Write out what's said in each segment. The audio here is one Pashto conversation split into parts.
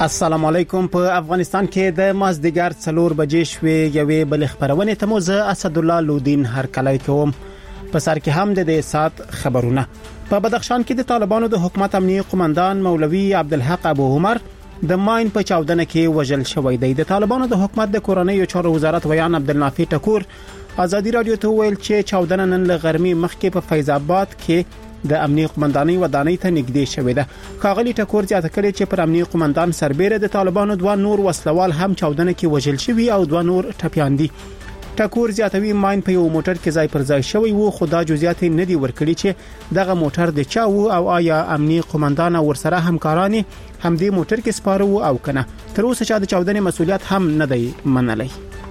السلام علیکم. په افغانستان کې د مازدیګر 4 بجې شوې یوې بل خبرونه ته موزه اسد الله لودین هر کله کوم په سر کې هم د سات خبرونه. په بدخشان کې د طالبانو د حکومت امنیتي قومندان مولوی عبدالحق ابو عمر د ماین په چاودنه کې وژل شوی دی. د طالبانو د حکومت د کورنۍ چارو وزارت ویان عبدالنافع ټکور ازادي رادیو ته ویل چې چاودنه نن له غرمې مخکې په فیض آباد کې د امنیتي قومندانۍ ودانۍ ته نږدې شوې ده. ښاغلي ټکور زیاته کړې چې پر امنیتي قومندان سربېره د طالبانو 2 نور وسلوال هم چاودنه کې وژل شوي او 2 نور ټپيان دي. ټکور زیاتوي ماین په یو موټر کې ځای پر ځای شوی وو، خو دا جزئیات نه دي ورکړي چې دغه موټر د چا وو او آیا امنیتي قومندان ورسره همکارانی هم دې موټر کې سپاره وو او کنه. تر اوسه چې د چاودنې مسولیت هم نه دی منلی.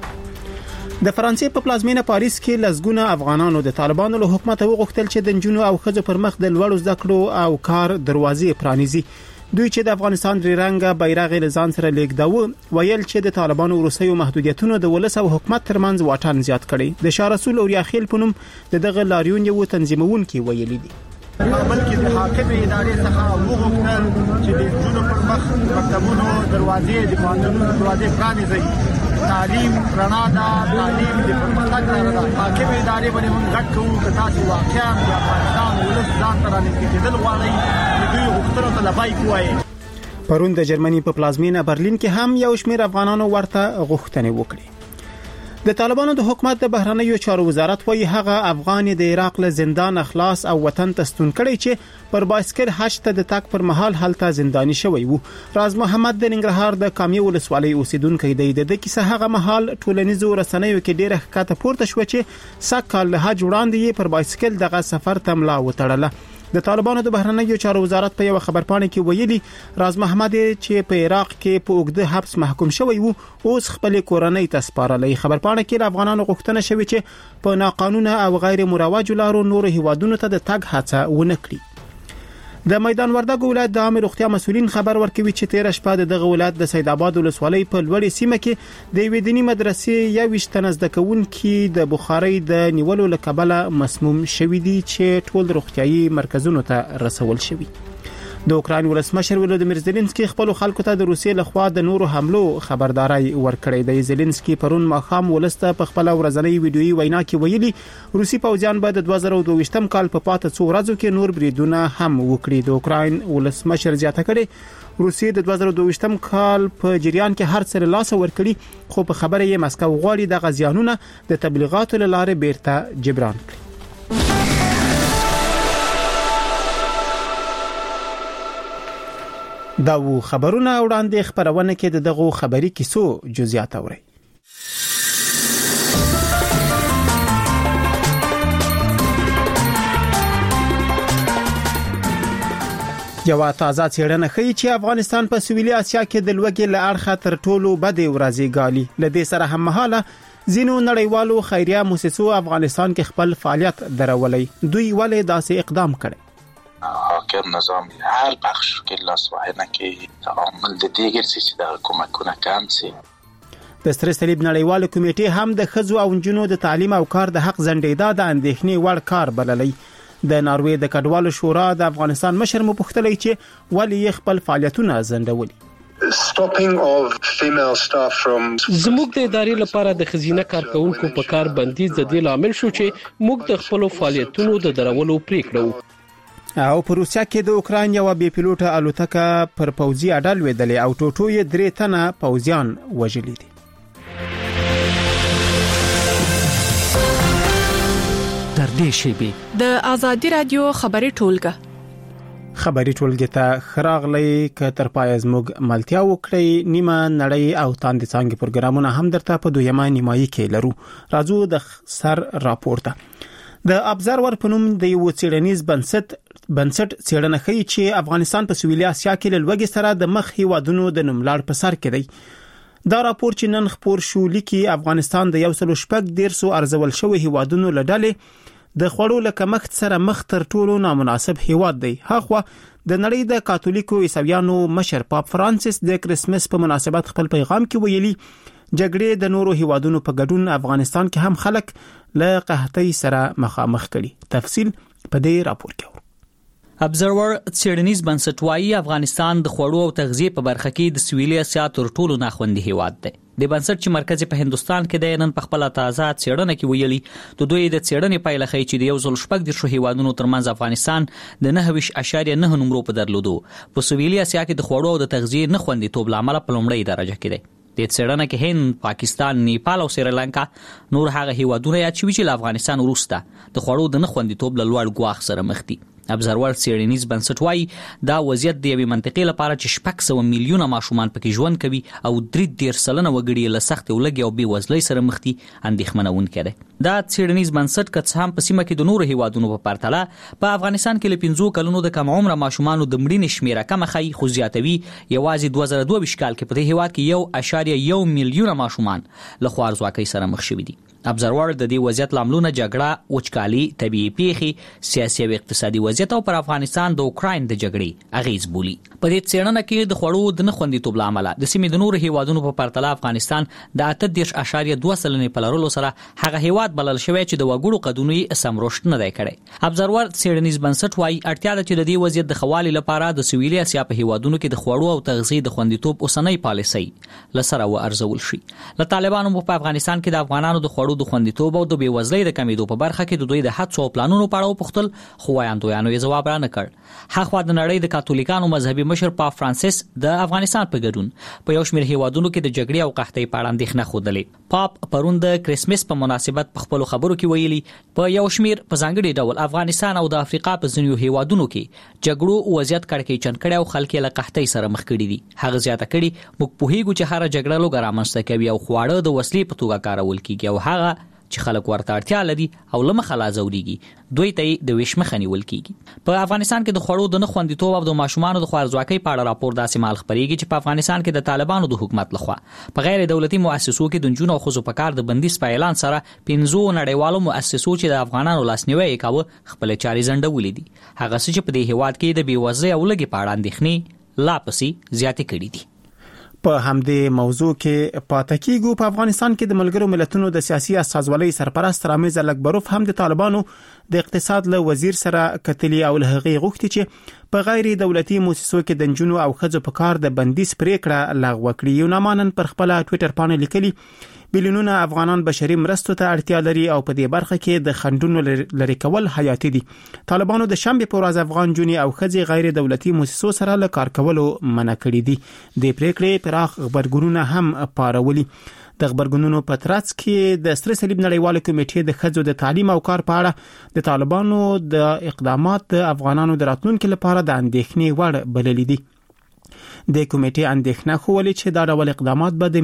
د فرانسې په پلازمینه پاریس کې لزګونه افغانانو د طالبانو له حکومت وغوښتل چې د جنونو او خځو پر مخ د لوړو زده کړو او کار دروازې پرانیزي. دوی چې د افغانستان درې رنګه بیرغ له ځان سره لیږداوه، ویل چې د طالبانو روسیو محدودیتونو د ولس او حکومت ترمنځ واټن زیات کړي. د شاه رسول اوریا خیل په نوم دغه لاریون یو تنظیمونکي ویلي دي. بلکې د حاکم ادارې څخه وغوښتل چې د جنونو پر مخ مکتبونو دروازې د قانونونو دروازې پرانیزي. تعلیم رڼا ده، تعلیم د پرمختګ لاره ده. حاکم ادارې باندې موږ غږ کوو چې تاسو واقعا د افغانستان ولس ځان ته رانږدې کېدل غواړئ، د دوی غوښتنو ته لبیک ووایئ. پرون د جرمني په پلازمینه برلین کې هم یو شمېر افغانانو ورته غوښتنې وکړې. د طالبانو د حکومت د بهرنیو چارو وزارت وايي هغه افغان د عراق له زندان اخلاص او وطن ته ستون کړي چې پر بایسکل حج ته د تک پر مهال هلته زنداني شوی وو. راز محمد د ننګرهار د کامی ولسوالۍ اوسیدونکو دی. د کیسه هغه مهال ټولنیزو رسنیو کې ډیره ښکته پورته شو چې سکهال له حج وړاندې پر بایسکل دغه سفر ته ملا وتړله. د طالبانو د بهرنیو چارو وزارت په یو خبرپاڼه کې ویلي راز محمد چې په عراق کې په اوږده حبس محکوم شوی وو، اوس خپل کورنۍ ته سپارلې. خبرپاڼه کې افغانانو غوښتنه شوې چې په ناقانونه او غیر مروج لارو نور هیوادونو ته د تګ هڅه ونه کړي. د میدان وردګ ولایت د عامه روغتیا مسولین خبر ورکوي چې 13 شپه دغه ولایت د سید آباد ولسوالۍ په لوړې سیمه کې د ویدنی مدرسې 21 تنه زده کوونکي د بخارۍ د نیولو لکبله مسموم شوي دي چې ټول روغتيایي مرکزونو ته رسول شوي. د اوکراین ولسمشر ولودیمیر زيلنسکي خپل خلکو ته د روسیې لخوا د نورو حملو خبرداري ورکړې ده. زيلنسکي پرون ماخام ولسته په خپل ورځنی ویډیويي وینا کې ویلي روسي پوځیان به د 2022م کال په پاته څو ورځو کې نور بریدونه هم وکړي. د اوکراین ولسمشر زیاته کړي روسي د 2022م کال په جریان کې هر څه لاس ورکړي، خو په خبره یې مسکو غواړي د غزيانونو د تبلیغاتو لاره بیرته جبران کړي. دا و خبرونه وړاندې خبرونه کې دغه خبري کیسو جزئیات اوري. یو تازه څېړنه ښیي چې افغانستان په سویلي اسیا کې د لوږې له اړخه تر ټولو بدې ورځې ګالي. لدې سره هم مهاله ځینو نړیوالو خیریه مؤسسو افغانستان کې خپل فعالیت درولي. دوی ولې داسې اقدام کړي؟ حاکم نظام هر بخش کې لاس وهنه کې عامل د دې ګرځي چې د حکومتونه کم سي. د ستر صلیب نړیوال کمیټې هم د خځو او نجونو د تعلیم او کار د حق زندیدا د اندېښنې وړ کار بللی. د ناروې د کډوالو شورا د افغانستان مشر مو پوښتلی چې ولې خپل فعالیتونه ځنډولي. زموږ د ادارې لپاره د خزینه کارکونکو په کار بندیز د دې لامل شو چې موږ د خپل فعالیتونو د درولو پریکړه او په روسیا کې د اوکراین یو بي پیلوټه الوتکه پر پوځي اډل ویدلې او ټوټو یې 3 تنه پوځیان وژلي دي. تر دې شی د ازادي رادیو خبري ټولګه ته خراغلی ک تر پای زموږ ملتیا وکړي. نیمه نړۍ او تاند څنګه پروګرامونه هم درته په دویمه نیمایي کې لرو. راځو د سر راپورته. د ابزرور په نوم د یو څېړنیز بنسټ څېړنه ښیي چې افغانستان په سویلي اسیا کې له لوږې سره د مخ هیوادونو د نوملړ په سر کې دی. دا راپور چې نن خپور شو لیکي افغانستان د 114 ارزول شوی هیوادونو له ډلې د خوړو له کمښت سره مخ تر ټولو نامناسب هیواد دی. هغه د نړۍ د کاتولیکو عیسویانو مشر پاپ فرانسیس د کرسمس په مناسبت خپل پیغام کې ویلي جګړې د نورو هیوادونو په ګډون افغانستان کې هم خلک له قحطۍ سره مخامخ کړي. تفصیل په دې راپور کې. ابزرور څېړنیز بنسټ وايي افغانستان د خوړو او تغذیې په برخه کې د سویلي اسیا تر ټولو ناخوندي هیواد دی. د بنسټ چې مرکز په هندستان کې د نن په خپل تازه څېړنه کې ویلي د دوی د څېړنې پایله ښیي چې د 1.4 هیوادونو ترمنځ افغانستان د 9.9 نمرو په درلودو په سویلي اسیا کې د خوړو او د تغذیې نه خوندیتوب لامل په لومړۍ درجه کې دی. د څېړنه کې هند، پاکستان، نیپال او سریلانکا نور هغه هیوادونه یاد شوي چې له افغانستان وروسته د خوړو د نه خوندیتوب له لوړ ګواښ سره مخ دي. ابزرور څېړنیز بنسټ وايي دا وضعیت د یوې منطقې لپاره چې 600 میلیونه ماشومان پکې ژوند کوي او 3.3% وګړي له سختې ولږې او بېوزلۍ سره مخ دي اندېښمنونکی دی. دا څېړنیز بنسټ که څه هم په سیمه کې د نورو هیوادونو په پرتله په افغانستان کې له 5 کلونو د کم عمره ماشومانو د مړینې شمیره کمه ښیي، خو زیاتوي یوازې 2022 کال کې په دې هیواد کې 1.1 میلیونه ماشومان له خوارځواکۍ سره مخ شوي دي. ابزرور د دې وضعیت لاملونه جګړه، وچکالي، طبيعي پیښې، سیاسي او اقتصادي وضعیت او پر افغانستان د اوکراین د جګړې اغیز بولي. په دې څېړنه کې د خوړو د نه خوندیتوب له امله د سیمې د نورو هیوادونو په پرتله افغانستان د 8.2% په لرلو سره هغه هیواد بلل شوی چې د وګړو قدونی سم رشد نه دی کړی. ابزرور څېړنیز بنسټ وايي اړتیا ده چې د دې وضعیت د خوالي لپاره د سویلي اسیا په هیوادونو کې د خوړو او تغذیې د خوندیتوب اوسنۍ پالیسۍ لسره وارزول شي. له طالبانو په افغانستان کې د افغانانو د خوړو د خوندیتوب او د بېوزلۍ د کمیدو په برخه کې د دوی د هڅو او پلانونو په اړه وپوښتل، خو وایاندویانو یې ځواب را نه کړ. هاخوا د نړۍ د کاتولیکانو مذهبي مشر پاپ فرانسیس د افغانستان په ګډون په یو شمېر هیوادونو کې د جګړې او قحطۍ په اړه اندېښنه ښودلې. پاپ پرون د کرسمس په مناسبت په خپلو خبرو کې ویلي په یو شمېر په ځانګړي ډول افغانستان او د افریقا په ځینو هیوادونو کې جګړو وضعیت کړکېچن کړی او خلک یې له قحطۍ سره مخ کړي دي. هغه زیاته کړي موږ پوهیږو چې هره جګړه لوږه رامنځته کوي او خواړه د وسلې په توګه کارول کیږي او هغه چې خلک ورته اړتیا لري او له مخه لا ځورېږي دوی ته د ویش مخه نیول کیږي. په افغانستان کې د خوړو د نه خوندیتوب او د ماشومانو د خوارځواکۍ په اړه راپور داسې مال خپرېږي چې په افغانستان کې د طالبانو د حکومت لخوا په غیر دولتي مؤسسو کې د نجونو او ښځو په کار د بندیز په اعلان سره 5 نړیوالو مؤسسو چې د افغانانو لاسنیوی یې کاوه خپلې چارې ځنډولې دي. هغه څه چې په دې هیواد کې د بېوزلۍ او لږې په اړه اندېښنې لا پسې زیاتې کړي دي. په همدې موضوع کې پاتې کیږو. په افغانستان کې د ملګرو ملتونو د سیاسي استازولۍ سرپرست رامز الکبروف هم د طالبانو د اقتصاد له وزیر سره کتلي او له هغې غوښتي چې په غیر دولتي مؤسسو کې د نجونو او ښځو په کار د بندیز پریکړه لغوه کړي. یو نامانن پر خپل ټوئیټر باندې لیکلي بیلیونونه افغانان بشري مرستو ته اړتیا لري او په دې برخه کې د خنډونو لري کول حیاتي دي. طالبانو د شنبه په ورځ افغان جونې او ښځې غیر دولتي مؤسسو سره له کار کولو منع کړي دي. د پریکړې پراخ خبرګونونه هم پارولي. د خبرګونونو په ترڅ کې د سره صلیب نړیواله کمیټې د ښځو د تعلیم او کار په اړه د طالبانو د اقدامات د افغانانو د راتلونکو لپاره د اندېښنې وړ بللي دي. د کمیټې اندېښنه خوولې چې دا ډول اقدامات به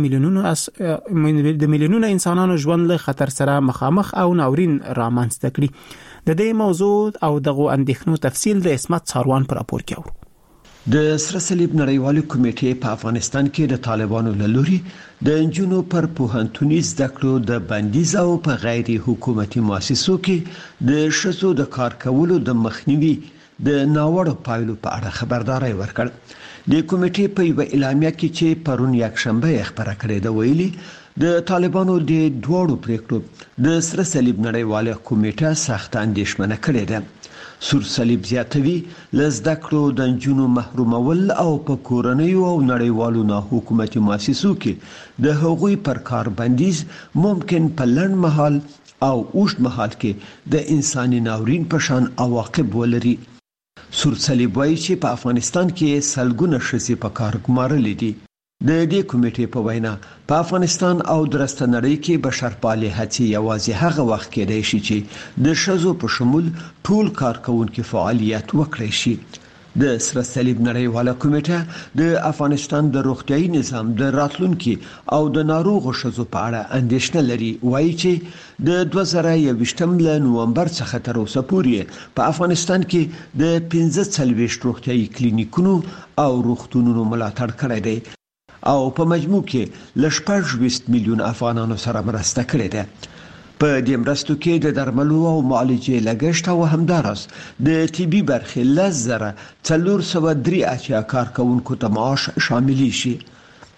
د میلیونونو انسانانو ژوند له خطر سره مخامخ او ناورین رامنځته کړي. د دې موضوع او دغه اندېښنو تفصیل د اسمت ساروان پر راپور کې اورو. د سره صلیب نړیوالې کمیټې په افغانستان کې د طالبانو له لوري د نجونو پر پوهنتوني زده کړو د بندیز او په غیر حکومتي مؤسسو کې د ښځو د کار کولو د مخنیوي د ناوړه پایلو په اړه خبرداري ورکړه. د کمیټې په یو اعلامیه کې چې پرون یکشنبه خبره کړې ده ویلي د طالبانو د دوړو پریکړو د سره صلیب نړیواله کمیټه سخت اندېښمنه کړې ده. سور صلیب زیاتوي لزده کړو د نجونو محرومول او په کورنیو او نړیوالو نه حکومتي مؤسسو کې د هغوی پر کار بندیز ممکن په لنډ مهال او اوږد مهال کې د انساني ناورین په شان عواقب ولري. سور صلیب وايي چې په افغانستان کې سلګونه ښځې په کار ګمارلې دي. د دې کمیټې په وینا په افغانستان او درسته نړۍ کې بشرپالې هڅې یوازې هغه وخت کېدای شي چې د ښځو په شمول ټول کارکونکو فعالیت وکړي شي. د سره صلیب نړیواله کمیټه د افغانستان د روغتیايي نظام د راتلونکي او د ناروغو ښځو په اړه اندېښنه لري. وایي چې د 2021 نومبر څخه تر اوسه پورې په افغانستان کې د 15 روغتیايي کلینیکونو او روغتونونو ملاتړ کړی دی او په مجموع کې ل 14 میلیون افغانانو سره مرسته کړې ده. په دې مرستو کې د درملو او معالجې لګښت او همداراز د طبي برخې 10,403 کارکونکو ته معاش شامل شي.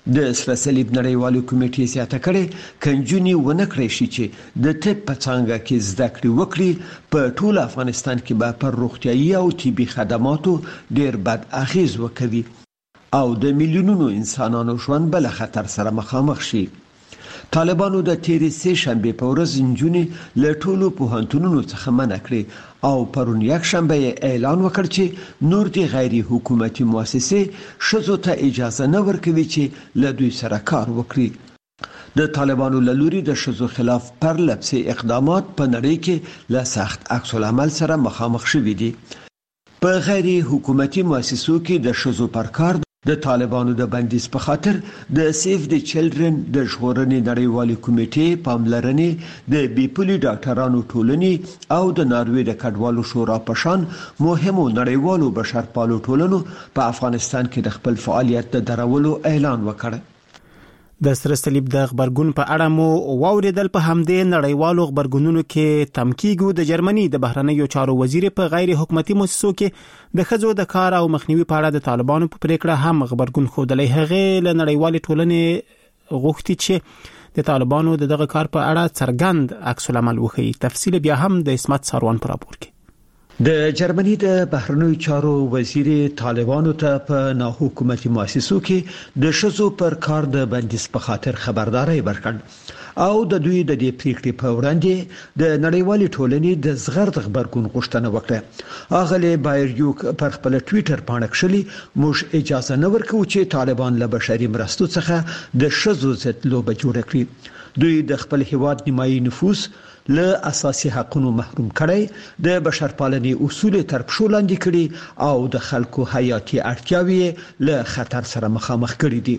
د سره صلیب نړیوالو کمیټې زیاته کړې کنجونی ونه کړی شي چې د طب په څانګه کې زده کړې وکړي په ټول افغانستان کې به پر روغتیايي او طبي خدماتو ډېر بد اغیز وکړي او د میلیونونو انسانانو ژوند بل خطر سره مخامخ شي. طالبانو د تیرې سه شنبه په ورځ نجونې له ټولو پوهنتونونو څخه منع کړې او پرون یک شنبه اعلان وکړ چې نور دي غیر حکومتي مؤسسې ښځو ته اجازه نه ورکوي چې له دوی سره کار وکړي. د طالبانو له لوري د ښځو خلاف پرلپسې اقدامات په نړۍ کې له سخت عکس العمل سره مخامخ شوي دي. په غیر حکومتي مؤسسو کې د ښځو پر کار د طالبانو د بندیز په خاطر د سیف د چلډرن د ژغورنې نړیوالې کمیټې پاملرنې د بیپولي ډاکټرانو ټولنې او د ناروې د کډوالو شورا په شان مهمو نړیوالو بشرپالو ټولنو په افغانستان کې د خپل فعالیت د درولو اعلان وکړ. د سره صلیب د خبرګون په اړه مو واوریدل. په همدې نړیوالو خبرګونونو کې تمکیګو د جرمني د بهرنیو چارو وزیر په غیر حکومتي مؤسسو کې د ښځو د کار او مخنیوي په اړه د طالبانو په پریکړه هم خبرګون خوده. هغه له نړیوالې ټولنې غوښتي چې د طالبانو دغه کار په اړه څرګند عکس العمل وښيي. تفصیل بیا هم د اسمت ساروان پر راپور کې. د جرمني د بهرنیو چارو وزیر طالبانو ته په ناحکومتي مؤسسو کې د ښځو پر کار د بندیز په خاطر خبرداري ورکړ او د دوی د دې پریکړې په وړاندې د نړیوالې ټولنې د زغرد خبرګون غوښتنه وکړه. اغلی بایریوک پر خپل ټوئیټر باندې کړلی موږ اجازه نه ورکوو چې طالبان له بشري مرستو څخه د ښځو ضد لوبه جوړه کړي. دوی د خپل هیواد نیمایي نفوس له اساسي حقوقو محروم کړي، د بشرپالنې اصول تر پښو لاندې کړي او د خلکو حیاتي اړتیاوې له خطر سره مخامخ کړي دي.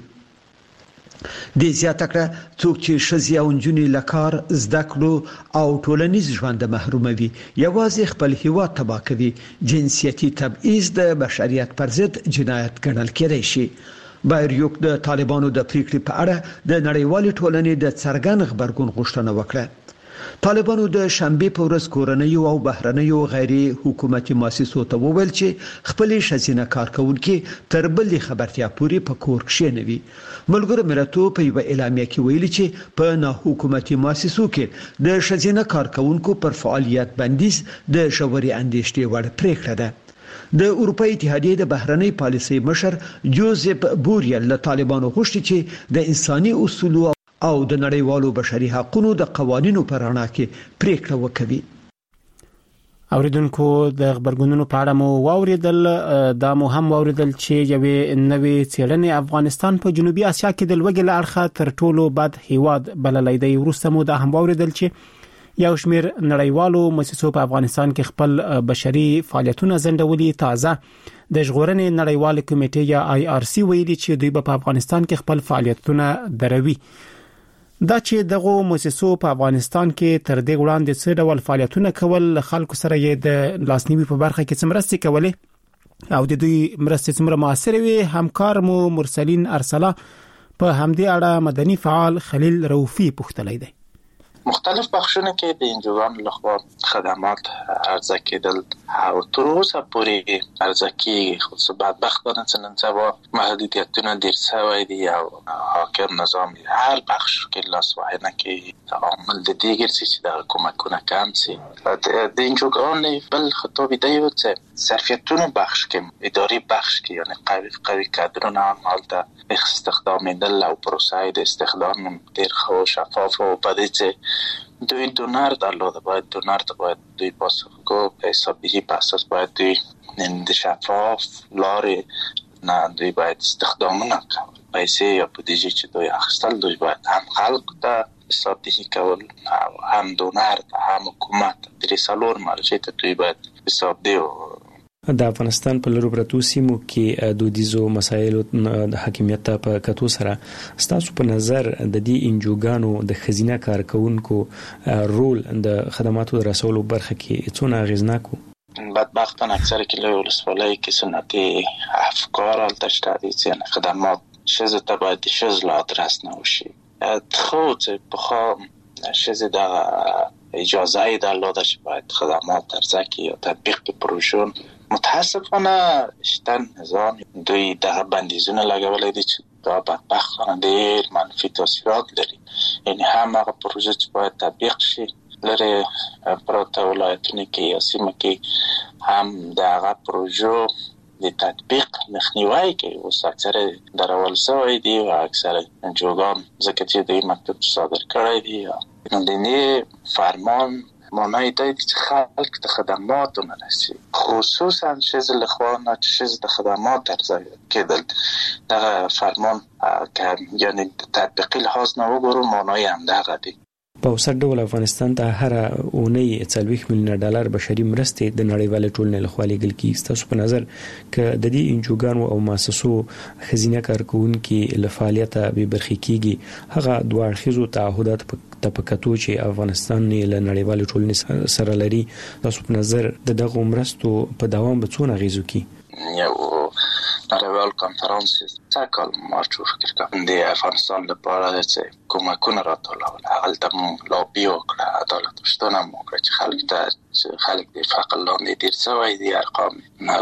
د زیاته کړه څوک چې ښځې او نجونې له کار، زده کړو او ټولنیز ژوند محروموي یوازې خپل هیواد تباه کوي. جنسیتي تبعیض د بشریت پر ضد جنایت ګڼل کېدای شي. بایریوک د طالبانو د پریکړې په اړه د نړیوالې ټولنې د څرګند خبرګون غوښتنه وکړه. طالبانو د شنبه په ورځ کورنیو او بهرنیو غیر حکومتي مؤسسو ته وویل چې خپل ښځینه کارکونکو تر بلې خبرتیا پورې په کور کې نه وي. ملګرو ملتونو په یو اعلامیه کې ویلي چې په ناحکومتي مؤسسو کې د ښځینه کارکونکو پر فعالیت بندیز د ژورې اندېښنې وړ پریکړه ده. د اروپای اتحادیې د بهرنۍ پالیسۍ مشر جوزف بوریل له طالبانو غوښتي چې د انساني اصولو او د نړیوالو بشري حقوقو د قوانینو پر رڼا کې پریکړه وکړي. اوریدونکو د خبرګونونو په اړه مو واوریدل. دا مو هم واوریدل چې یوې نوې څېړنې افغانستان په جنوبي اسیا کې د لوږې له اړخه تر ټولو بد هیواد بللی دی. وروسته مو دا هم واوریدل چې یو شمېر نړیوالو مؤسسو په افغانستان کې خپل بشري فعالیتونه ځنډولي. تازه د ژغورنې نړیوالې کمیټې یا IRC ویلي چې دوی په افغانستان کې خپل فعالیتونه دروي. دا چې دغه مؤسسو په افغانستان کې تر دې وړاندې څه ډول فعالیتونه کول، خلکو سره یې د لاسنیوي په برخه کې څه مرستې کولې او د دوی مرستې څومره موثر وي، همکار مو مرسلین ارسلا په همدې اړه مدني فعال خلیل روفي پوښتلی دی. مختلف بخشونه کې د انجوګانو لخوا خدمات عرضه کېدل او تر اوسه پورې عرضه کېږي. خو څه بدبختانه چې نن سبا محدودیتونه ډېر شوي دي او حاکم نظام هر بخش کې لاس وهنه کوي عامل د دې ګرځي چې د کومکونه کم شي. د انجوګانو بل خطاب دی چې ظرفیتونو بخش کې اداري بخش کې یعنی قوي کادرونه حالت استخدامیدل او پروسه د استخدام ډېر ښه شفاف او بدې چې دوی دونر درلوده باید دونر ته باید دوی پاسخگو به حسابی پاساس باید دوی شفاف لارې نه دوی باید استخدامونه کول پیسې یا بودجه چې دوی اخیستل دوی باید هم خلق ته حسابدهی کول هم دونر ته هم حکومت درې څلور مرجع ته دوی باید حسابدهی. د افغانستان په لورو پرتو سیمو کې دودیزو مسایلو د حاکمیت په کتو سره ستاسو په نظر د دې انجوګانو د خزینه کارکونکو رول د خدماتو رسولو برخه کې څونه اغیزناک وو؟ بدبختانه اکثر کله ولسوالۍ کې سنتي افکار التشتادي چې خدمات شزه ته باید شز لا آدرس نوشي. خو چې بخوا شزه د اجازه ای درلوده چې باید خدمات ارزه کی یا تطبیق پروژون متاسفانه شتن نظام دوی دغه بندیزونه لګولې دي چې دا بدبختانه ډېر منفي تاثیرات لري. یعنی هم هغه پروژه چې باید تطبیق شي لري پراته ولایتونه کې یا سیمه کې هم دغه پروژه د تطبیق مخنیوي کوي. اوس اکثره درول شوی دي او اکثره انجوګان ځکه چې د مکتب صادر کړی دي د دې فرمان معنی دی چې خلک د خدماتو نه رسي، خصوصا شزه لخوانه چې شزه د خدمات ارزای کېدل. دغه فرمان که یعنی تطبیقی لحاظ نه وګورو معنی هم دغه دی. په اوسط ډول افغانستان ته هر اونۍ 40 میلیون ډالر بشري مرستې د نړیوال ټولنې لخوا لیږل کیږي. تاسو په نظر ک د دې انجوګانو او مؤسسو خزینه کارکونکو له فعالیته به برخې کیږي، هغه دوه اړخیزو تعهدات په کتو چې افغانستان له نړیوال ټولنې سره لري، تاسو په نظر د دغه مرستو په دوام به څونه غیزو کی؟ یو نړیوال کانفرنس څکل مارچ فکر کوم د افغانستان لپاره چې کومکونه راټولول، هغه ته لابي وکړه، عدالت غوښتنه وکړه چې خلک د فقر لاندې ډیر شوی دي. ارقام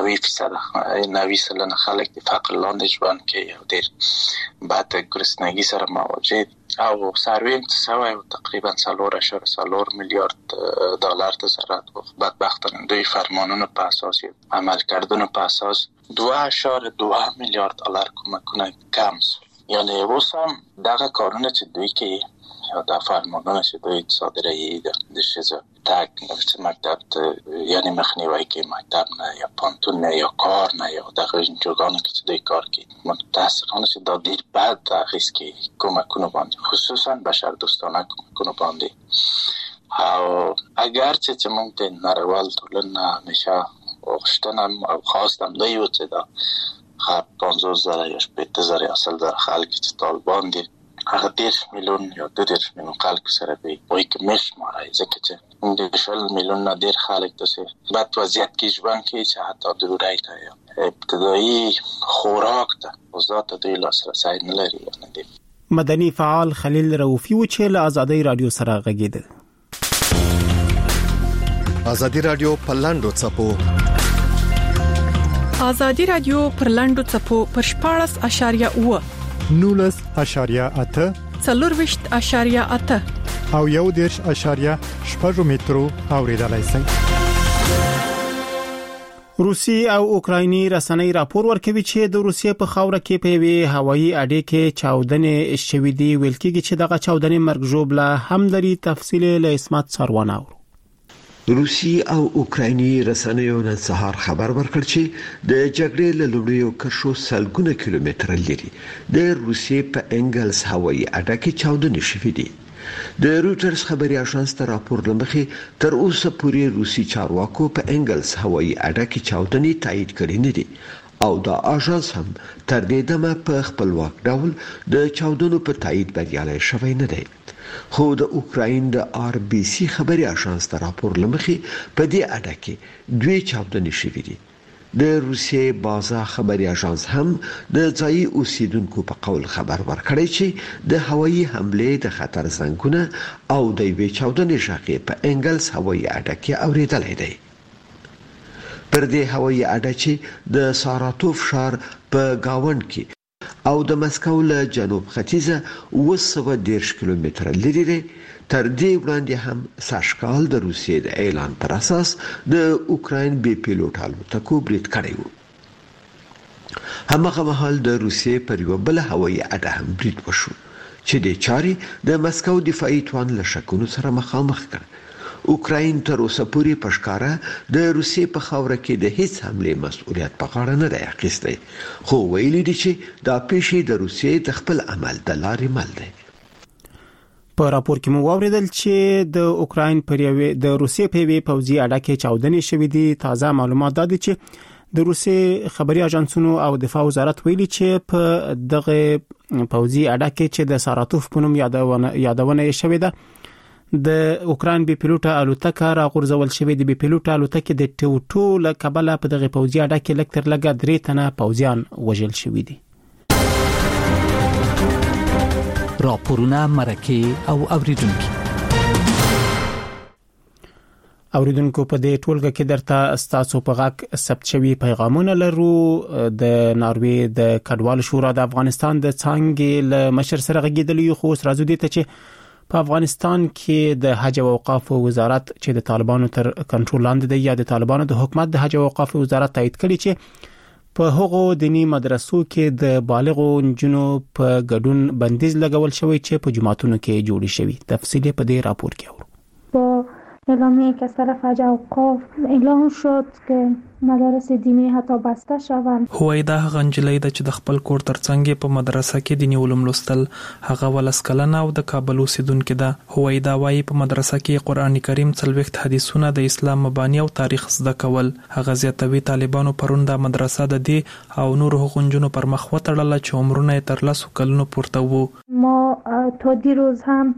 90% خلک د فقر لاندې ژوند کوي او ډیر بعد ګرسنګي سره مواجه دي. او سرویم تساوی تقریبا 4.4 میلیارد دلار تصرف بدبختانه دوی فرمانونو په اساس عمل کردن په اساس 2.2 میلیارد دلار کمکونه کم. یعنی وسم دغه کارونه چې دوی کوي یا د فرمانونو چې دوی صادره د شزه تک مکتب یعنی مخنیوي کې مکتب نه یا پانتون نه یا کار نه یا دغه انجوګانو کې دوی کار کوي. متاسفانه چې دا ډیر بد تاثیر کوي کمکونه باندې، خصوصا بشر دوستانه کمکونه باندې. او اگر چې موږ د نړیوال ټولنې همیشه غوښتنه او خواستم دی چې دا 15,000 یا 50,000 یا 100,000 خلک چې طالبان دي هغه 10 میلیون یا 2 میلیون خلک سره به وایي که مشمارای ځکه چې د 20 میلیون نه ډیر خلک داسې بد وضعیت کې ژوند کوي چې حتی ضروري ته یا ابتدایي خوراک ته وزات دوی لاسرسی نه لري. مدني فعال خلیل رؤفي و چې له آزادۍ رادیو سره غږیدل. آزادۍ رادیو په لاندو څپو آزادۍ رادیو پر لاندو څپو پر 14.8 19.8 4.8 او 1.8 مترو اوریدلای شئ. روسي او اوکرایني رسنۍ راپور ورکوي چې د روسیې په خاوره کې په وی هوایي اډې کې چاودنې شوې دي. ویل کېږي چې دغه چاودنې مرګ ژوبله هم لري. تفصیل له اسمت سروانه اورو. روسي او اوکرایني رسنیو نن سهار خبر ورکړ چې د جګړې له لومړیو کرښو سلګونه کیلومتره لري د روسیې په انګلز هوایي اډه کې چاودنې شوې دي. د روټرز خبري اژانس ته راپور لمخې تر اوسه پورې روسي چارواکو په انګلز هوایي اډه کې چاودنې تایید کړې نه دي او دا اژانس هم تر دې دمه په خپلواک ډول د چاودنو په تایید بریالي شوی نه دی. خو د اوکراین د آر بي سي خبري اژانس ته راپور لمخې په دې اډه کې 2 چاودنې شوې دي. د روسیې بازا خبري اژانس هم د ځایي اوسیدونکو په قول خبر ورکړی چې د هوایي حمله د خطر زنګونه او د وی چاودنې شاقې په انګلز هوایي اډه کې اوریدلې دي. پر دې هوایي اډه چې د ساراتوف ښار په گاوند کې او د مسکو له جنوب ختیځه 210 کیلومتره لري دی. تر دې وړاندې هم ساشکال د روسیې د اعلان پر اساس د اوکراین بي پیلوټ الوتکو برید کړی و. همغه مهال د روسیې پر یو بل هوایي اډه هم برید وشو چې د چاري د مسکو دفاعي توان له شکونو سره مخامخ کړ. اوکراین تر اوسه پورې پښکارا د روسیې په خاوره کې د هیڅ حمله مسؤلیت په غاړه نه دی اخیستی، خو ویلي دي چې دا پیښې د روسیې د خپل عمل د لارې مل دی. په راپور کې مو واوریدل چې د اوکراین پر یوې د روسیې په یوې پوځي اډه کې چاودنې شوې دي. تازه معلومات دا دي چې د روسیې خبري اژانسونو او دفاع وزارت ویلي چې په دغه پوځي اډه کې چې د ساراتوف په نوم یادونه شوې ده د اوکراین بي پیلوټ الوتکه راغورځول شوې. د بي پیلوټ الوتکې د ټوټو له کبله په دغه پوځي اډه کې لکتر لګا 3 تنه پوځیان وژل شوې دي. راپورونه مرکه او اوریدونکو. اوریدونکو په دې ټولګه کې درته ستاسو په غاک ثبت شوی پیغامونه لرو. د ناروې د کډوالو شورا د افغانستان د څنګه له مشر سره غږیدلی خو اوس راځو دي ته چې په افغانستان کې د حج او اوقاف وزارت چې د طالبانو تر کنټرول لاندې دی یا د طالبانو د حکومت د حج او اوقاف وزارت تایید کړي چې په هغو دینی مدرسو کې د بالغو نجونو په ګډون بندیز لګول شوی چې په جماعتونو کې جوړی شوی. تفصیل په دې راپور کې اورو. اعلامیه که از طرف حج اوقاف اعلام شد که مدارس دینی حتی بسته شوند. هویدا غنجلې د چې د خپل کور ترڅنګ په مدرسه کې دینی علوم لوستل هغه ولسکلنه او د کابل اوسیدونکو ده. هویدا وايي په مدرسه کې قران کریم 40 حدیثونه د اسلام مبانی او تاریخ زده کول. هغه زیاتوي طالبانو پرونده مدرسه د دې او نور حقوقونو پر مخ وتړل چې عمرونه تر 10 کلونو پورته وو. ما تا دیروز هم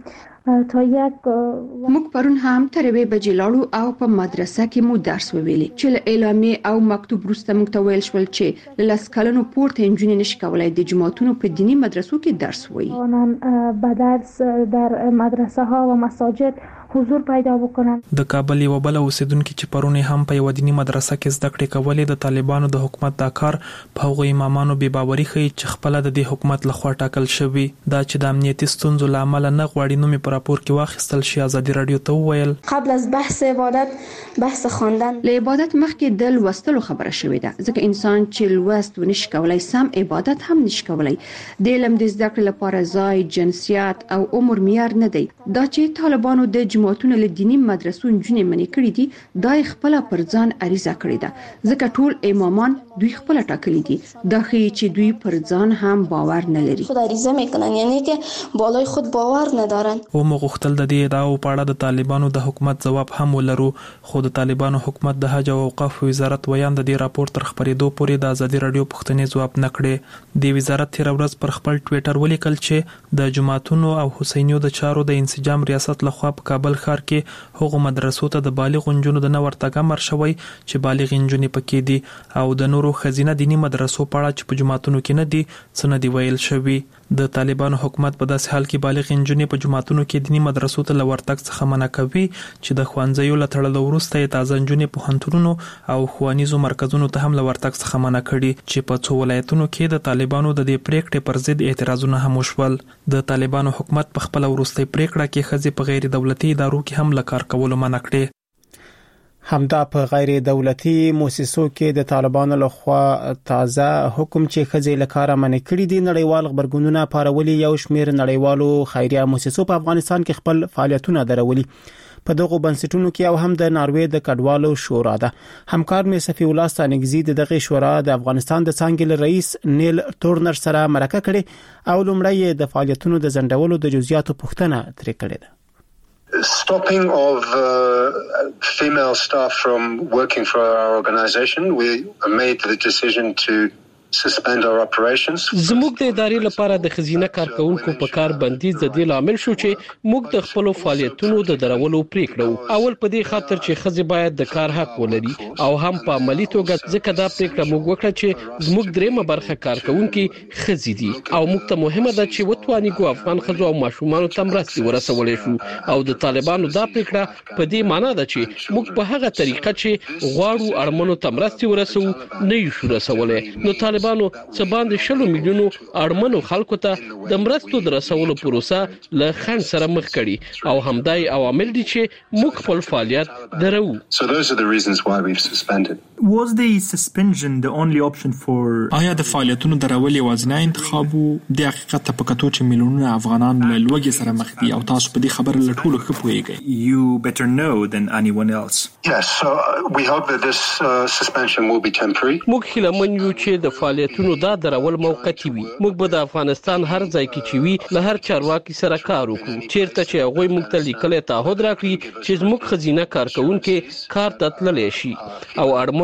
موږ پرون هم تر 2 بجې لاړو او په مدرسه کې مو درس وویلي چې له اعلامیه او مکتوب وروسته موږ ته ویل شول چې له لسکلونو پورته انجونې نشي کولای د جماعتونو په دینی مدرسو کې درس ووایي. آنان به درس در مدرسه ها و مساجد حضور پیدا وکړن. د کابل یو بل اوسیدونکو چې پرون هم په یو دینی مدرسه کې زده کړې کولې د طالبانو د حکومت دا کار په هغو امامانو بې باوري ښيي چې خپل د دې حکومت لخوا ټاکل شوی دا چې د امنیتي ستونزو لامل نه غواړي نو په راپور کې واخیستل شي. ازادي رادیو ته وویل قبل از بحث عبادت بحث خواندن له عبادت مخکې د لوستلو خبره شوې ده ځکه انسان چې لوست ونشي کولای سم عبادت هم نشي کولای. د علم د زده کړې لپاره ځای جنسیت او عمر معیار نه دی. دا چې طالبانو د جماعتونو له دینی مدرسو انجونې منې کړې دي دا خپل پر ځان عریضه کړې ده ځکه ټول امامان دوی خپل ټاکلي دي. دا ښيي چې دوی پر ځان هم باور نه لري. خود عریضه میکنن یعنی که بالای خود باور ندارن. او مغختل د دې ادعاو په اړه د طالبانو د حکومت جواب هم ولرو خو د طالبانو حکومت د حج او اوقاف وزارت ویان د دې راپور تر خبرېدو پورې د ازادي رادیو پوښتنې جواب نه کړي. د وزارت تیر ورځ پر خپل ټوئیټر ولیکل چې د جماعتونو او حسینیو د چارو د انسجام ریاست لخوا په کابل ښار کې هغو مدرسو ته د بالغ نجونو د نه ورتګ امر شوی چې بالغ نجونې پکې دي او د نورو خزینه دینی مدرسو په اړه چې په جماعتونو کې نه دي څه نه دی ویل شوی. د طالبانو حکومت په داسې حال کې بالغ نجونې په جماعتونو کې دینی مدرسو ته لورتګ څخه منع کوي چې د خوانځیو له تړلو وروسته تازه نجونې په هنتونو او خوانیزو مرکزونو ته هم لورتګ څخه منع کړي چې په څو ولایتونو کې د طالبانو د دې پریکړې پر ضد اعتراضونه هم وشول. د طالبانو حکومت په خپل وروستي پریکړه کې خزي په غیر دولتي ادارو کې هم لکار کولو منع کړي. همدا په غیر دولتي مؤسسو کې د طالبانو لخوا تازه حکم چې خزي لکاره منع کړی دي. نړیوال خبرګونونه پارولي یو شمېر نړیوالو خیریه مؤسسو په افغانستان کې خپل فعالیتونه درولي. په دغه بنسټونو کې او هم د ناروې د کډوالو شورا ده. همکار مې صفی الله ستانګزی دغه شورا د افغانستان د څنګه رئیس نیل تورنر سره مرکه کړې او لومړی د فعالیتونو د زندولو د جزئیاتو پوښتنه ترې کړې ده. Stopping of female staff from working for our organization, we made the decision to suspend our operations. زموږ د ادارې لپاره د خزینه کارکونکو په کار بندیز د دې لامل شو چې موږ د خپل فعالیتونو د درولو پریکړه اول په دې خاطر چې خزي باید د کار حق ولري او هم په عملی توګه ځکه دا پریکړه موږ وکړه چې زموږ درېمه برخه کارکونکو خزي دي او موږ ته مهمه ده چې وتواني ګو افغان خزو او ماشومان ته مرستي ورسولې شو او د طالبانو دا پریکړه په دې معنی ده چې موږ په هغه طریقه چې غواړو اړمنو ته مرستي ورسو نه یو شو رسولې. نو طالبانو څه باندې 100 میلیونو اړمنو خلکو ته د مرستو د رسولو پروسه له خنډ سره مخ کړي او همدای عوامل دي چې موږ خپل فعالیت درو. So those are the reasons why we've suspended. Was the suspension the only option for آیا د فعالیتونو درول یوازینی انتخاب وو؟ د حقیقت ته پکاتو چې میلیونونه افغانان له لوږې سره مخ دي او تاسو په دې خبره له ټولو ښه پوهیږئ. You better know than anyone else. Yes, so we hope that this suspension will be temporary. موږ هیلمن یو چې د فعالیتونو دا درول موقتی وي. موږ به د افغانستان هر ځای کې چې وي له هر چارواکي سره کار وکړو چیرته چې هغه موږ ته لیکل تعهد راکړي چې موږ خزینه کارکونکو کار ته تللی شي او اړمنو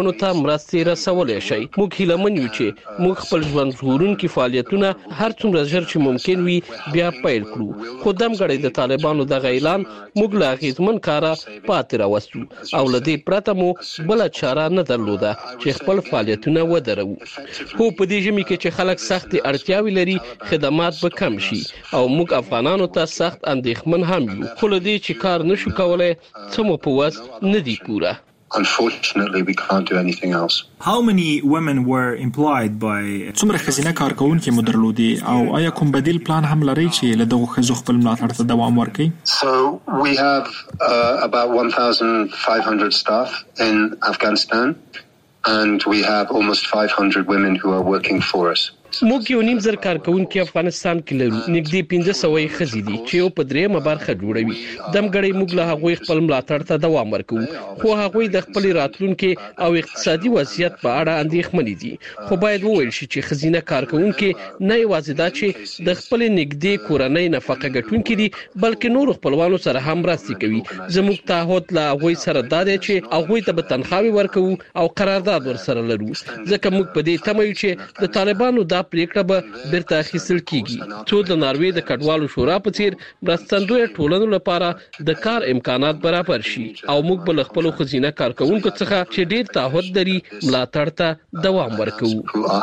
افغانانو ته مرستې رسولای شي. موږ هیله من یو چې موږ خپل ژوند ژغورونکي فعالیتونه هر څومره ژر چې ممکن وي بیا پیل کړو. خو دمګړی د طالبانو د اعلان موږ لا غیزمن کارا پاتې راوستو او لدې پرته مو بل چاره نه درلوده چې خپل فعالیتونه ودرو. خو په دې ژمي کې چې خلک سخت اړتیاوي لري خدمات به کم شي او موږ افغانانو ته سخت اندېښمن هم یو. خو لدې چې کار نشو کولای څه مو په وس نه دی پوره. Unfortunately, we can't do anything else. How many women were employed by څومره ښځینه کارکونکي مو درلودي او آیا کوم بدیل پلان هم لري چې له دغه ښځو خپل ملاتړ ته دوام ورکړي؟ So we have about 1,500 staff in Afghanistan and we have almost 500 women who are working for us. موږ یو نیم زر کارکونکي افغانستان کې لرو. نږدې 1500 ښځې دي چې یو په درېمه برخه جوړوي. دمګړی موږ له هغوی خپل ملاتړ ته دوام ورکوو. خو هغوی د خپل راتلونکي او اقتصادي وضعیت په اړه اندېښمن دي. خو باید وویل شي چې ښځینه کارکونکي نه یوازې دا چې د خپل نږدې کورنۍ نفقه ګټونکي دي بلکې نور خپلوانو سره هم مرسته کوي. زموږ تعهد له هغوی سره دا دی چې هغوی ته به تنخواوي ورکوو او قرارداد ورسره لرو. ځکه موږ په دې تمه یو چې د طالبانو دا پریکړه به بیرته اخیستل کیږي څو د ناروې د کډوالو شورا په څیر مرستندوی ټولنو لپاره د کار امکانات برابر شي او موږ بل خپل خزینه کارکونکو څخه چې ډیر تعهد لري ملاتړ ته دوام ورکوو.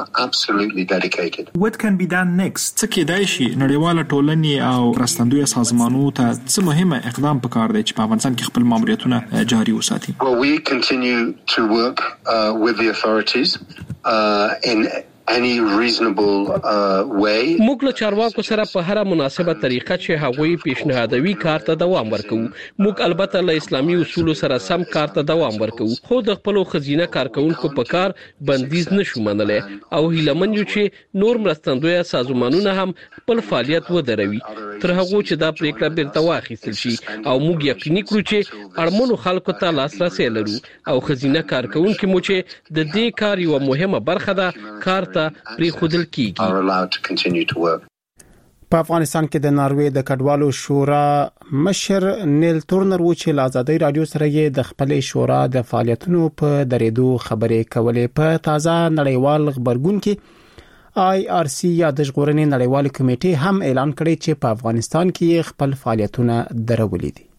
What can be done next? څه کېدای شي نړیواله ټولنې او مرستندوی سازمانونو ته څه مهمه اقدام پکار دی چې په افغانستان کې خپل ماموریتونه جاري وساتي؟ Well, we continue to work with the authorities in any reasonable way. موږ له چارواکو سره په هر مناسبه طریقه چې هغوی پیشنهادوي کار ته دوام ورکوو. موږ البته له اسلامي اصولو سره سم کار ته دوام ورکوو خو د خپل خزینه کارکونکو په کار بندیز نشو منلای او هیله من یو چې نور مرستندوی سازمانونه هم خپل فعالیت ودروي تر هغه چې دا پریکړه بیرته واخیستل شي او موږ یقیني کړو چې اړمنو خلکو ته لاسرسي لرو او خزینه کارکونکو مو چې د دې کار یو مهمه برخه ده کار پری خودل کیږي. په افغانستان کې د ناروې د کډوالو شورا مشر نیل تورنر و چې له آزادۍ رادیو سره یې د خپل شورا د فعالیتونو په درېدو خبرې کولې. په تازه نړیوال خبرګون کې IRC یا د ژغورنې نړیوال کمیټې هم اعلان کړی چې په افغانستان کې خپل فعالیتونه درولې دي.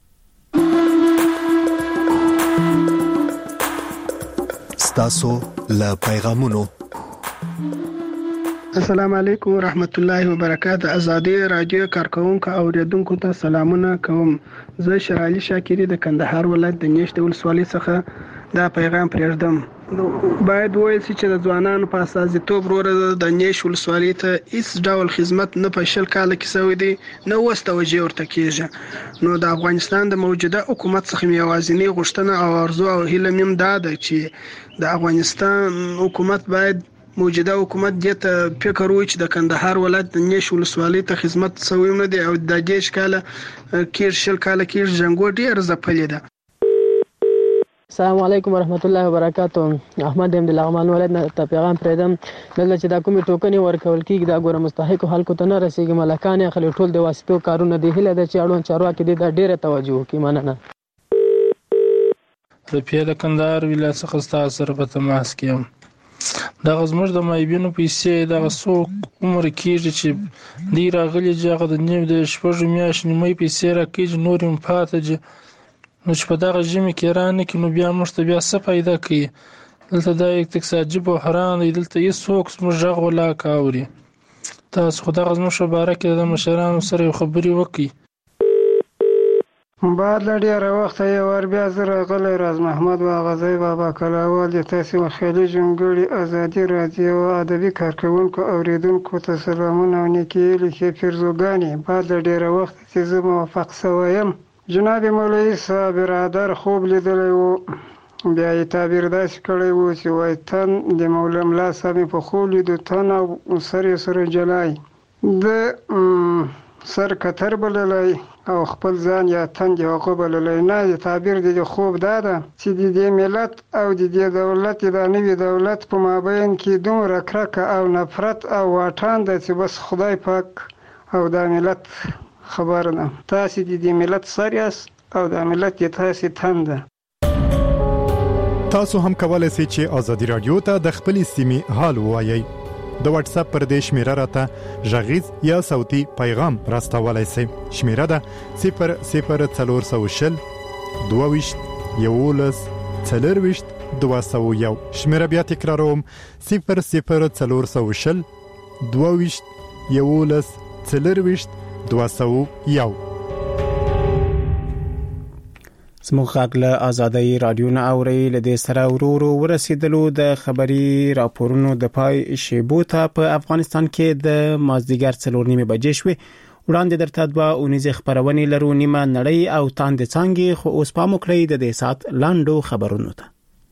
ستاسو له پیغامونو السلام علیکم ورحمت الله وبرکاته. آزادۍ رادیو کارکونکو او اوریدونکو ته سلامونه کوم. زه شرعلی شاکری د کندهار ولایت د نیشت ولسوالۍ څخه دا پیغام پرېږدم. باید وویل شي چې د ځوانانو په استازیتوب وروره د نیشت ولسوالۍ ته هیڅ ډول خدمت نه په 20 کال کې شوی دی نه اوس توجه ورته کیږي. نو د افغانستان د موجوده حکومت څخه یوازینی غوښتنه او ارزو او هیله مم دا ده چې د افغانستان حکومت باید موجوده حکومت دې ته فکر وکړي چې د کندهار ولایت د نیشت ولسوالۍ ته خدمت شوی نه دی او د دې کال کې 20 کال کې جنګو ډیر ځپلې ده. السلام علیکم ورحمت الله وبرکاته. احمد احمد لغمان ولایت ته پیغام پرېدم دلته چې دا کومي ټوکني ورکول کیږي دا ګوره مستحق خلکو ته نه رسیږي ملکان خلک ټول د واسطو کارونه دی هله د چاړون چارواکي دي دا ډیره توجه کوي. مننه. د پیاله کندهار ولایت څخه تاسو سره په تماس کې دا غزمر د مایبینو پیسې د غسو عمر کېږي چې دی راغلي جګه د نیم د شپږ میاشتې مې پیسې راکېږي نور هم پاتې نو چې په دغه ژمي کې رانه کې نو بیا موږ ته بیا څه پیدا کوي. دلته دا اقتصادي بحران دی دلته هیڅوک زموږ غږ ولا کاوري. تاسو خو دغه زموږ باره کې د مشرانو سره خبرې وکړئ. بعد له ډېره وخته یې ور بیا زه راغلی راز محمد باغزی بابا کلاوال د تاسې خیالي جونګړي ازادي رادیو او ادبي کارکونکو اوریدونکو ته سلامونه او نیکې لیکې پیرزوګانې. بعد له ډېره وخته چې زه موفق شوی یم جناب مولوي صاحب برادر خوب لیدلی و بیا یې تعبیر داسې کړی و چې وایي تن د ملا صاحب په خوب لیدو تن او سر یې سره جلای د سر کتر بللی او خپل ځان یا تن د هغه بللی نه د تعبیر د خوب دا ده چې د دې ملت او د دې دولت د نوي دولت په مابین کې دومره کرکه او نفرت او واټن ده چې بس خدای پاک او د ملت خبر نه. تاسې د دې ملت سر یاست او د ملت د تاسې تن ده. تاسو هم کولای شئ چې ازادي رادیو ته د خپل سیمې حال ووایي. د واتس اپ پر دې شمیره راته ژغیز یا صوتي پیغام راستولای شئ. شمیره ده 00420 22 11 40 201. شمیره بیا تکراروم 00420 22 11 40 201. زموږ غږ له آزادۍ رادیو نه اوري. له دې سره ورو ورسېدلو د خبري راپورونو د پای شیبو ته په افغانستان کې د مازدیګر 4:30 بجې شوې. وړاندې درته دوه اونیزه خبرونه لرو، نیمه نړۍ او تاند څنګه، خو اوس پام وکړئ د دې سات لاندو خبرونو ته.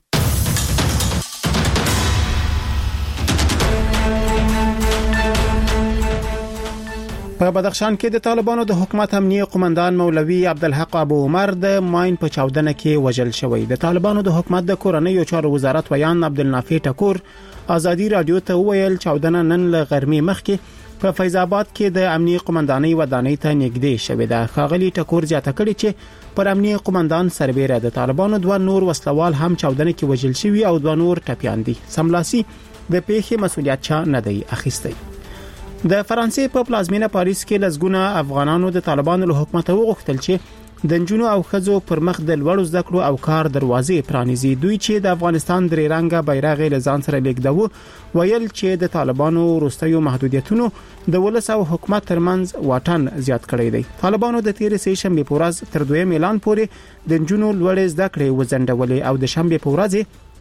په بدخشان کې د طالبانو د حکومت امنیه قومندان مولوي عبدالحق ابو عمر د ماین په چاودنه کې وژل شوی. د طالبانو د حکومت د کورنیو چارو وزارت ویان عبدالنافع ټکور ازادي رادیو ته ویل چاودنه نن له غرمې مخکې په فیض آباد کې د امنیه قومندانۍ ودانۍ ته نږدې شوې ده. ښاغلي ټکور زیاته کړې چې پر امنیه قومندان سربېره د طالبانو دوه نور وسلوال هم چاودنه کې وژل شوی او دوه نور ټپيان دي. سملاسي د پیښې مسؤلیت چا نه دی اخیستی. د فرانسې په پلازمینه پاریس کې لزګونه افغانانو د طالبانو له حکومت وغوښتل چې د جنونو او خزو پر مخ د لوړو زده کړو او کار دروازې پرانیزي. دوی چې د افغانستان درې رنګه بیرغ له ځان سره لیږدو ویل چې د طالبانو وروستیو محدودیتونو د ولس او حکومت ترمنځ واټن زیات کړی دی. طالبانو د 13 شنبه په ورځ تر 2 اعلان پورې د جنونو لوړې زده کړې وزندولې او د شنبه په ورځ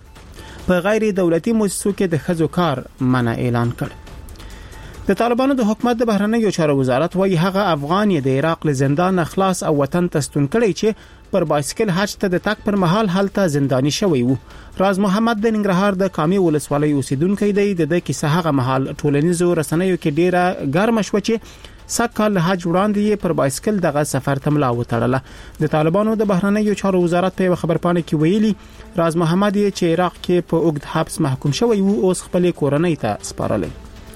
په غیر دولتي مؤسسو کې د خزو کار منع اعلان کړ. د طالبانو د حکومت د بهرنیو چارو وزارت وايي هغه افغان د عراق له زندان خلاص او وطن ته ستون کړي چې پر بایسکل حج ته د تک پر مهال هلته زنداني شوی وو. راز محمد د ننګرهار د کامي ولسوالۍ اوسیدونکو دی. د کیسه هغه مهال ټولنیزو رسنیو کې ډیره ګرم شو چې سکهال حج وړاندې پر بایسکل دغه سفر تملا وتړله. د طالبانو د بهرنیو چارو وزارت په خبرپاڼه کې ویلي راز محمد چې عراق کې په اوږد حبس محکوم شوی وو اوس خپل کورنۍ ته سپارلی.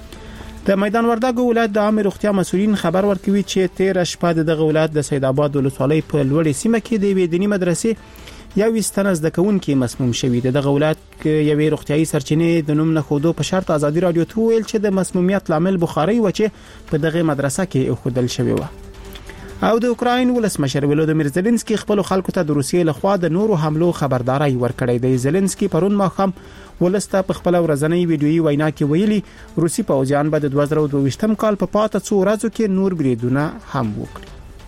د میدان وردګو ولایت د عامه روغتیا مسولین خبر ورکوي چې 13 شپه دغه ولایت د سید آباد ولسوالۍ په لوړې سیمه کې د ویدنی مدرسې یو استنز د کونکي مسموم شوی. دغه ولایت یوې روغتیايي سرچینې د نوم نه خودو په شرط ازادي رادیو ته ویل چې د مسمومیت لامل بخاري و چې په دغه مدرسه کې خودل شوی و. او د اوکراین ولسمشر ولودمیر زيلنسکي خپل خلکو ته د روسیې لخوا د نورو حملو خبرداري ورکړې دی. زيلنسکي پرون ماخام ولسته په خپل ورځنی ویډیويي وینا کې ویلي روسي پوځیان به د 2022م کال په پاته څو ورځو کې نور بریدونه هم وکړي.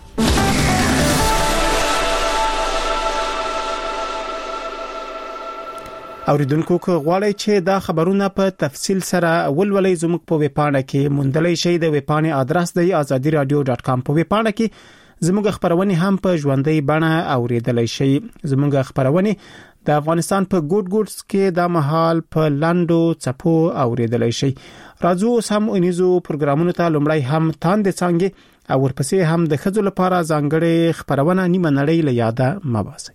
اوریدونکو کو غواړي چې دا خبرونه په تفصیل سره ولولې زموږ په ویبپاڼه کې موندلې شي. د ویبپاڼې آدرس دی azadiradio.com. په ویبپاڼه کې زموږ خبرونه هم په ژوندۍ بڼه اوریدلای شي. زموږ خبرونه د افغانستان په ګوډز کې د محل په لاندو چپو اوریدلای شي. راځو سم انیزو پروګرامونو ته لومړی هم تاند څنګه او ورپسې هم د خځو لپاره ځانګړي خبرونه نیمه نړۍ له یاده مباسي.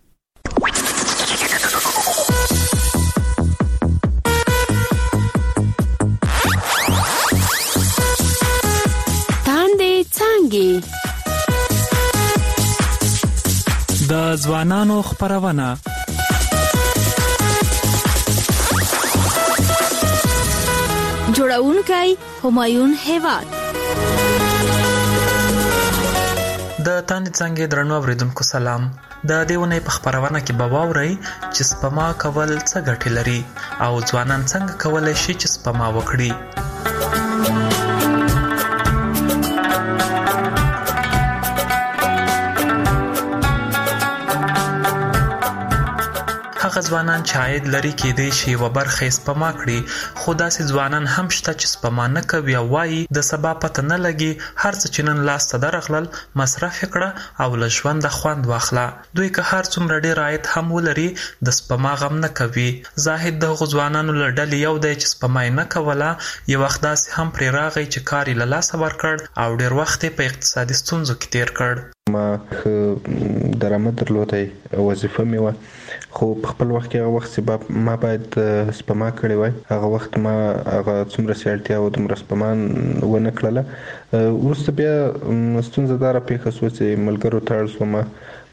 د ځوانانو خبرونه جوړونکي همایون هیواد د تاند څنګه درنو اوریدونکو سلام. د دیونه په خبرونه کې به واوري چې سپما کول څه ګټه لري او ځوانان څنګه کولای شي چې سپما وکړي. هغه ځوانان چې عاید لري کېدای شي و برخه سپما کړي، خو داسې ځوانان هم شته چې سپما نه کوي او وایي د سبا پته نه لګي هر څه چې نن لاس ته درغلل مصرف کړه او له ژونده خوند واخله. دوی که هر څومره ډېر عاید هم ولري د سپما غم نه کوي. زاهد د هغو ځوانانو له ډلې یو دی چې سپما یې نه کوله. یو وخت داسې هم پرې راغی چې کار یې له لاسه ورکړ او ډېر وخت یې په اقتصادي ستونزو کې تیر کړ. ما درآمد درلودی، وظیفه مې وه، خو په خپل وخت کې هغه وخت سبب ما باید سپما کړی وای. هغه وخت ما هغه څومره سیالتیا او دومره سپما ونه کړله. وروسته بیا ستونزه داره پیښه شوه چې ملګرو ته اړ شوم،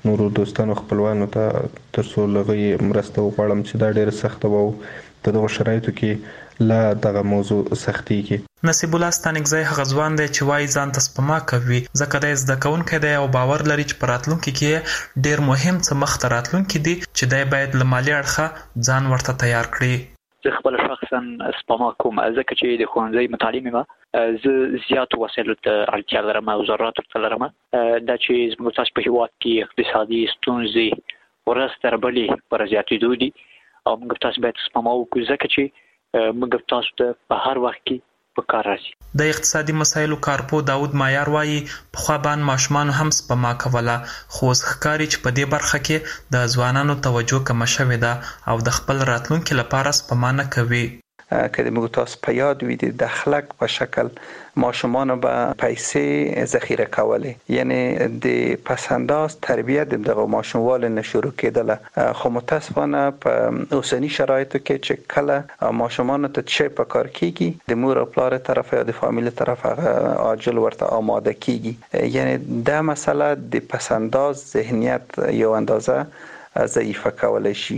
نورو دوستانو خپلوانو ته ترڅو لغوي مرسته وغواړم چې دا ډېره سخته وه. په دغه شرایطو کې لا دغه موضوع سختیږي. نصیب الله ستانکزی هغه ځوان دی چې وایي ځان ته سپما کوي ځکه دی زده کوونکی دی او باور لري چې په راتلونکي کې ډېر مهم څه مخته راتلونکي دي چې دی باید له مالي اړخه ځان ورته تیار کړي. زه خپل شخصا سپما کوم ځکه چې د ښوونځي متعلم یم. زه زیاتو وسایلو ته اړتیا لرم او ضرورت ورته لرم. دا چې زموږ تاسو په هېواد کې اقتصادي ستونزې ورځ تر بلې پر زیاتېدو دي او موږ تاسو باید سپما وکړو ځکه چې موږ تاسو ته په هر وخت کې په کار راځي. د اقتصادي مسایلو کارپو داود مایار وایي پخوا باندې ماشومان هم سپما کوله خو اوس ښکاري چې په دې برخه کې د ځوانانو توجه کمه شوې ده او د خپل راتلونکي لپاره سپما نه کوي. که د موږ تاسو په یاد وي د دخلک په شکل ماشومان به پیسې ذخیره کولې، یعنی د پسنداز تربیت دغه ماشوموال نه شروع کېدله. خو متاسفانه په اوسنی شرایطو کې چې کله ماشومان ته چې په کار کېږي د مور او پلار طرف یا د فامیل طرف هغه عاجل ورته آماده کېږي، یعنی دا مسله د پسنداز ذهنیت یو اندازه ضعیفه کولای شي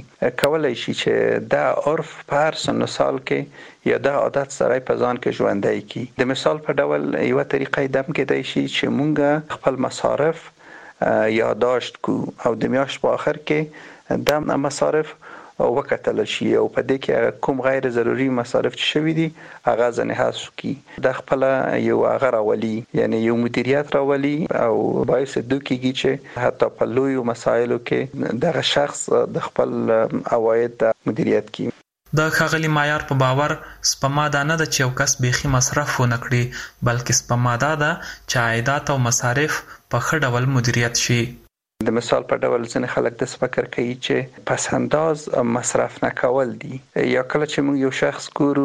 چې دا عرف په هر سن سال کې یا دا عادت سره په ځان کې ژوندۍ کی. د مثال په ډول یو طریقې دم کېدای شي چې مونږ خپل مصارف یادداشت کو او د میاشت په اخر کې د مصارف وکتل شي او په دې کې کوم غیر ضروري مصارف چې شوي دي هغه ځنه حذف کی. د خپل یو هغه راولي، یعنی یو مدیریت راولي او باعث دوکیږي چې حتی په لوی مسایلو کې دغه شخص د خپل عواید مدیریت کوي. د ښاغلي مایار په باور سپما دا نه ده چې یو کس بیخي مصرف ونه کړي، بلکې سپما دا ده چې عایدات او مصارف په ښه ډول مدیریت شي. د مثال په ډول ځینې خلک د فکر کوي چې پس انداز مصرف نه کول دي، یا کله چې موږ یو شخص ګورو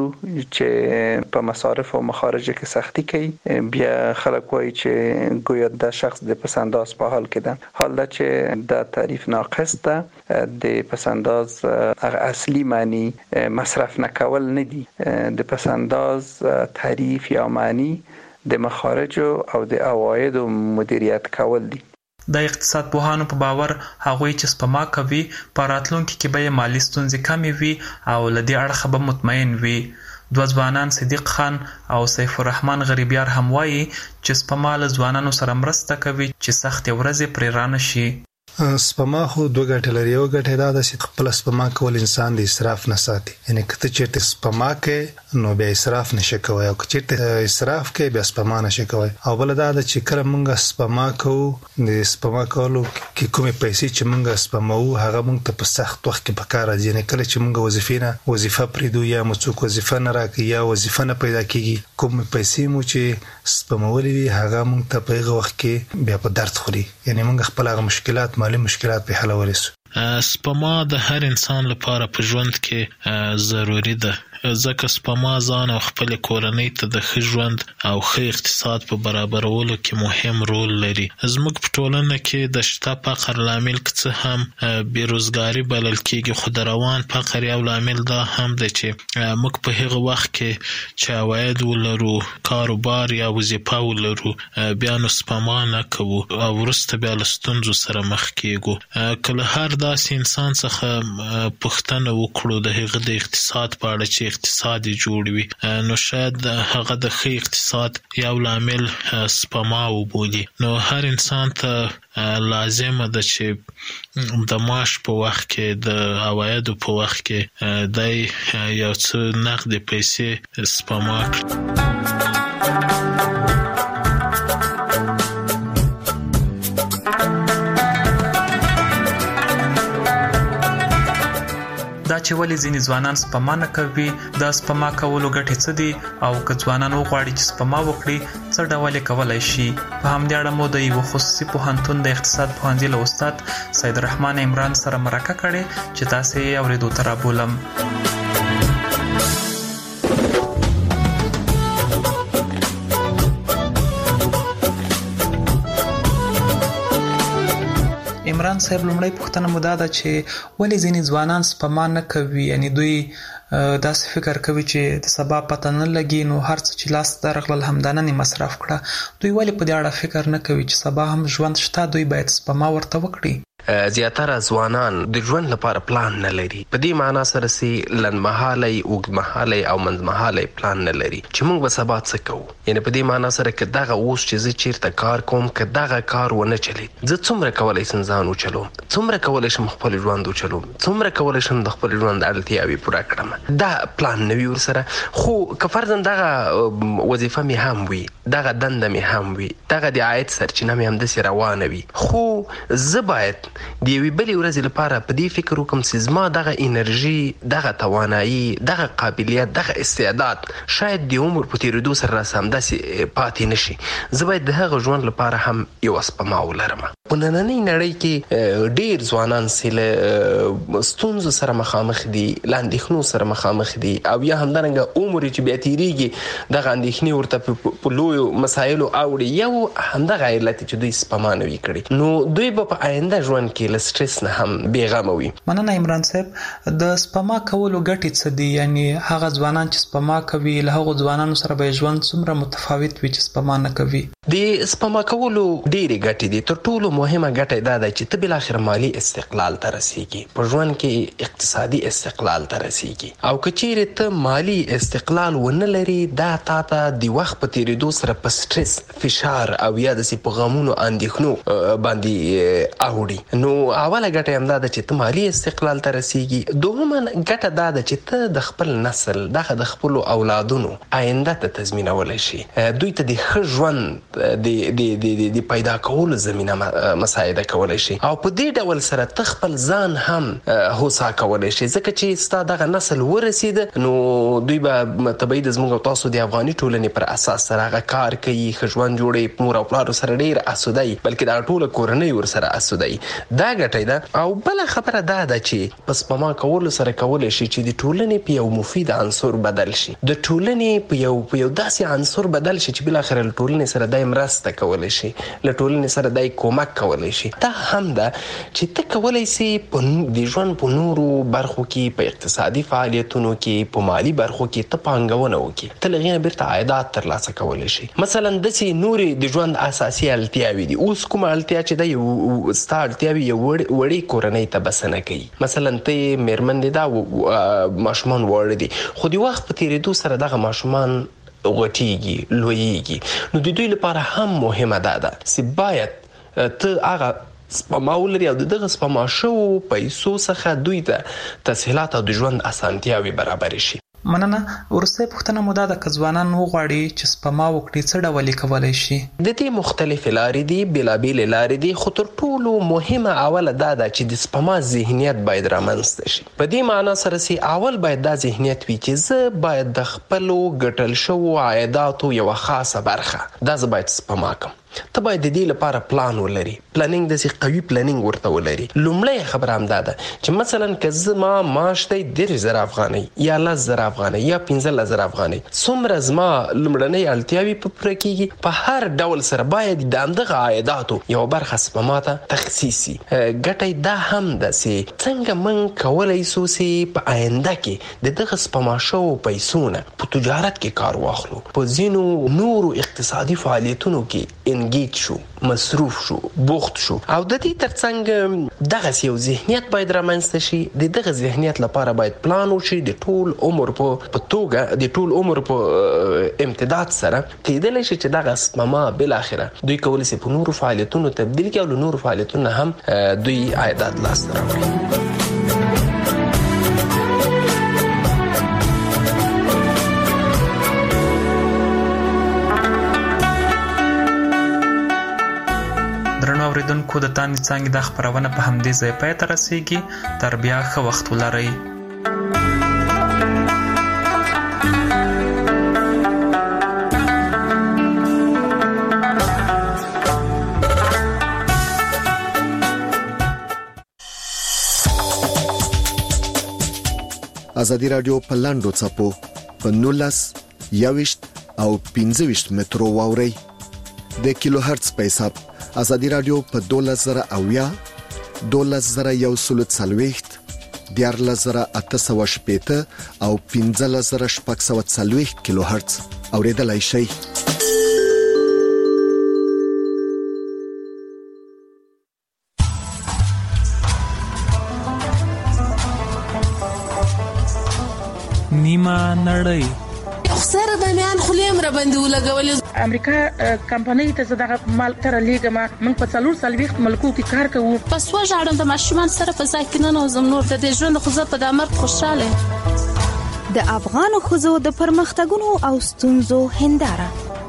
چې په مصارف او مخارج کې سختی کوي بیا خلک وایي چې گویا د شخص د پس انداز په حال کې ده. حال دا چې د تعریف ناقص ده. د پس انداز اصلي معنی مصرف نه کول نه دي. د پس انداز تعریف یا معنی د مخارج او د عواید مدیریت کول دي. د اقتصاد پوهانو په باور هغوی چې سپما کوي په راتلونکي کې به مالي ستونزې کمې وي او له دې اړخه به مطمئن وي. دوه ځوانان صدیق خان او سیف الرحمن غریبیار هم وایي چې سپما له ځوانانو سره مرسته کوي چې سختې ورځې پرې رانه شي. سپما خو دوه ګټې لري. یو ګټه دا ده چې خپل سپما کول انسان د اسراف نه ساتي، یعنی کته چې سپما کوي نو بیا اسراف نشي کوي او چې اسراف کوي بیا سپما نشي کوي. او بل دا ده چې کله موږ سپما کوو د سپما کولو کې کومې پیسې چې موږ سپماو هغه موږ ته په سخت وخت کې پکار راځي. یعنی کله چې موږ وظیفه پریدو یا موږ وظیفه نه راکړي یا وظیفه نه پیدا کیږي کوم پیسې مو چې سپمولې وي هغه موږ ته په هغه وخت کې بیا په درد خوري، یعنی موږ خپل هغه مشکلات مالي مشکلات په حل ورسو. سپما د هر انسان لپاره په ژوند کې ضروری ده، ځکه سپما ځان او خپل کورنۍ ته د ښه ژوند او ښه اقتصاد په برابرولو کې مهم رول لري. زموږ په ټولنه کې د شته فقر لامل څه هم بیروزګاری بلل کېږي، خو د روان فقر یو لامل دا هم دی چې موږ په هغه وخت کې چې عواید ولرو، کاروبار یا وظیفه ولرو بیا نو سپما نه کوو او وروسته بیا له ستونزو سره مخ کېږو. که له هر داسې انسان څخه پوښتنه وکړو د هغه د اقتصاد په اړه چې اقتصاد جوړ وي نو شاید هغه د ښه اقتصاد یو لامل سپما وبولي. نو هر انسان ته لازمه ده چې د معاش په وخت کې د عوایدو په وخت کې د یو څه نقد پیسې سپما کړي. دا چې ولې ځینې ځوانان سپما نه کوي، د سپما کولو ګټې څه دي او که ځوانان وغواړي چې سپما وکړي څه ډول یې کولی شي. په همدې اړه مو د یوه خصوصي پوهنتون د اقتصاد پوهنځي له استاد سید الرحمن عمران سره مرکه کړې چې تاسې یې اورېدو ته رابولم. عمران صاحب لومړی پوښتنه مو دا ده چې ولې ځینې ځوانان سپما نه کوي، یعنی دوی داسې فکر کوي چې د سبا پته نه لګي نو هر څه چې لاس ته راغلل همدا نن یې مصرف کړه. دوی ولې په دې اړه فکر نه کوي چې سبا هم ژوند شته، دوی باید سپما ورته وکړي؟ زیاتره ځوانان د ژوند لپاره پلان نه لري. په دې معنا سره سي لنډمهالی اوږدمهالی او منځمهالی پلان نه لري چې موږ به سبا څه کوو. یعنی په دې معنا سره که دغه اوس چې زه چیرته کار کوم که دغه کار ونه چلید زه څومره کولی شم ځان وچلوم، څومره کولی شم خپل ژوند وچلوم، څومره کولی شم د خپل ژوند اړتیاوې پوره کړم. دا پلان نه وي ورسره. خو که فرضاً دغه وظیفه مې هم وي، دغه دنده مې هم وي، دغه د عاید سرچینه مې همداسې روانه وي، خو زه باید د یوې بلې ورځې لپاره په دې فکر وکړم چې زما دغه انرژي، دغه توانایي، دغه قابلیت، دغه استعداد شاید د عمر په تېرېدو سره راسه همداسې پاتې نشي. زه باید د هغه ژوند لپاره هم یوه سپما ولرم. په نننۍ نړۍ کې ډېر ځوانان چې له ستونزو سره مخامخ دي، له اندېښنو سره مخامخ دي، او یا همدارنګه عمر چې بیا تېرېږي دغه اندېښنې ورته په لویو مسایلو اوړي. یو همدغه علت چې دوی سپما نه وي کړې، نو دوی به په آینده ژوند کې له سټرس نه هم بېغمه وي. مننه عمران صاحب. د سپما کولو ګټې څه دي؟ یعنی هغه ځوانان چې سپما کوي له هغو ځوانانو سره به ژوند څومره متفاوت وي چې سپما نه کوي؟ د سپما کولو ډېرې ګټې دي. تر ټولو مهمه ګټه دا ده چې ته بالاخره مالي استقلال ته رسیږي، په ژوند کې اقتصادي استقلال ته رسیږي. او که چیرې ته مالي استقلال ونه لري دا تا ته د وخت په تېرېدو سره په سټرس، فشار او یا داسې په غمونو اندېښنو باندې اوړي. نو اوله ګټه همدا ده چې ته مالي استقلال ته رسیږي. دوهمه ګټه دا ده چې ته د خپل نسل دغه د خپلو اولادونو آینده ته تضمینولی شي، دوی ته د ښه ژوند د پیدا کولو زمینه مساعده کولی شي، او په دې ډول سره ته خپل ځان هم هوسا کولی شي. ځکه چې ستا دغه نسل ورسېده نو دوی به طبیعي د زموږ او تاسو د افغاني ټولنې پر اساس سره هغه کار کوي، ښه ژوند جوړوي، مور او پلارو سره ډېر اسوده وي، بلکې دا ټوله کورنۍ ورسره اسوده وي. دا ګټه ده. او بله خبره دا ده چې په سپما کولو سره کولی شي چې د ټولنې په یو مفید عنصر بدل شي، د ټولنې په یو داسې عنصر بدل شي چې بالاخره له ټولنې سره دای مرسته کولی شي، له ټولنې سره دای کومک کولی شي. دا هم ده چې ته کولی سي د ژوند په نورو برخو کې، په اقتصادي فعالیتونو کې، په مالي برخو کې ته پانګونه وکړي، ته له هغې نه بیرته عایدات ترلاسه کولی شي. مثلا داسې نورې د ژوند اساسي اړتیاوې دي. اوس کومه اړتیا چې ده ستا اړتیاوې یو وړې کورنۍ ته بسنه کوي. مثلا ته یې مېرمن دې دا ماشومان واړه دي، خو د وخت په تېرېدو سره دغه ماشومان غټیږي، لویږي. نو د دوی لپاره هم مهمه ده چې باید ته هغه سپما ولري او دغه سپما شوو پیسو څخه دوی ته تسهیلات او د ژوند اسانتیاوې برابرې شي. مننه. وروستۍ پوښتنه مو دا ده که ځوانان وغواړي چې سپما وکړي څه ډول یې کولی شي؟ د دې مختلفې لارې دي، بېلابېلې لارې دي، خو تر ټولو مهمه اوله دا ده چې د سپما ذهنیت باید رامنځته شي. په دې معنا سره چې اول باید دا ذهنیت وي چې زه باید د خپلو ګټل شوو عایداتو یوه خاصه برخه دا زه باید سپما کړم. ته باید د دې لپاره پلان ولري، پلانینګ داسې قوي پلانینګ ورته ولري. لومړی خبره همدا ده چې مثلا که زما معاش دی 10,000 افغانۍ یا 10,000 افغانۍ یا 15,000 افغانۍ، څومره زما لومړنۍ اړتیاوې په پوره کېږي، په هر ډول سره باید د همدغه عایداتو یوه برخه سپما ته تخصیص شي. ګټه دا هم ده چې څنګه موږ کولی سو چې په آینده کې د دغه سپما شوو پیسو نه په تجارت کې کار واخلو، په ځینو نورو اقتصادي فعالیتونو کې انګیج شو، مصروف شو، بوخت شو. او د دې ترڅنګ دغه یو ذهنیت باید رامنځته شي. د دغه ذهنیت لپاره باید پلان وشي د ټول عمر په توګه، د ټول عمر په امتداد سره کېدلی شي چې دغه سپما بالاخره دوی کولی شي په نورو فعالیتونو تبدیل کړي او له نورو فعالیتونو هم دوی عایدات لاسته راوړي. اوریدونکو د تاند څنګه د خبرونه په همدې ځای پای ته رسیږي. تر بیا ښه وخت ولرئ. ازادي رادیو په لاندو چپو په 19 21 او 15 مترو واوري د کیلو هرتز په حساب. ازادي رادیو په 12000 12140 14880 او 15640 کیلو هرتز اوریدلای شئ. نیمه نړۍ. خسر د میان خلیم را باندې ولګولې. امریکا کمپنۍ ته زداغه مال تر لیګه ما من په 4 ملکو کې کار کوو. پس وژاړم د ماشومان سره په ځای کې نه نوزم نور د دې ژوند خو زه په دامر خوشاله. د افغان خزو د پرمختګونو او ستونزو هنداره.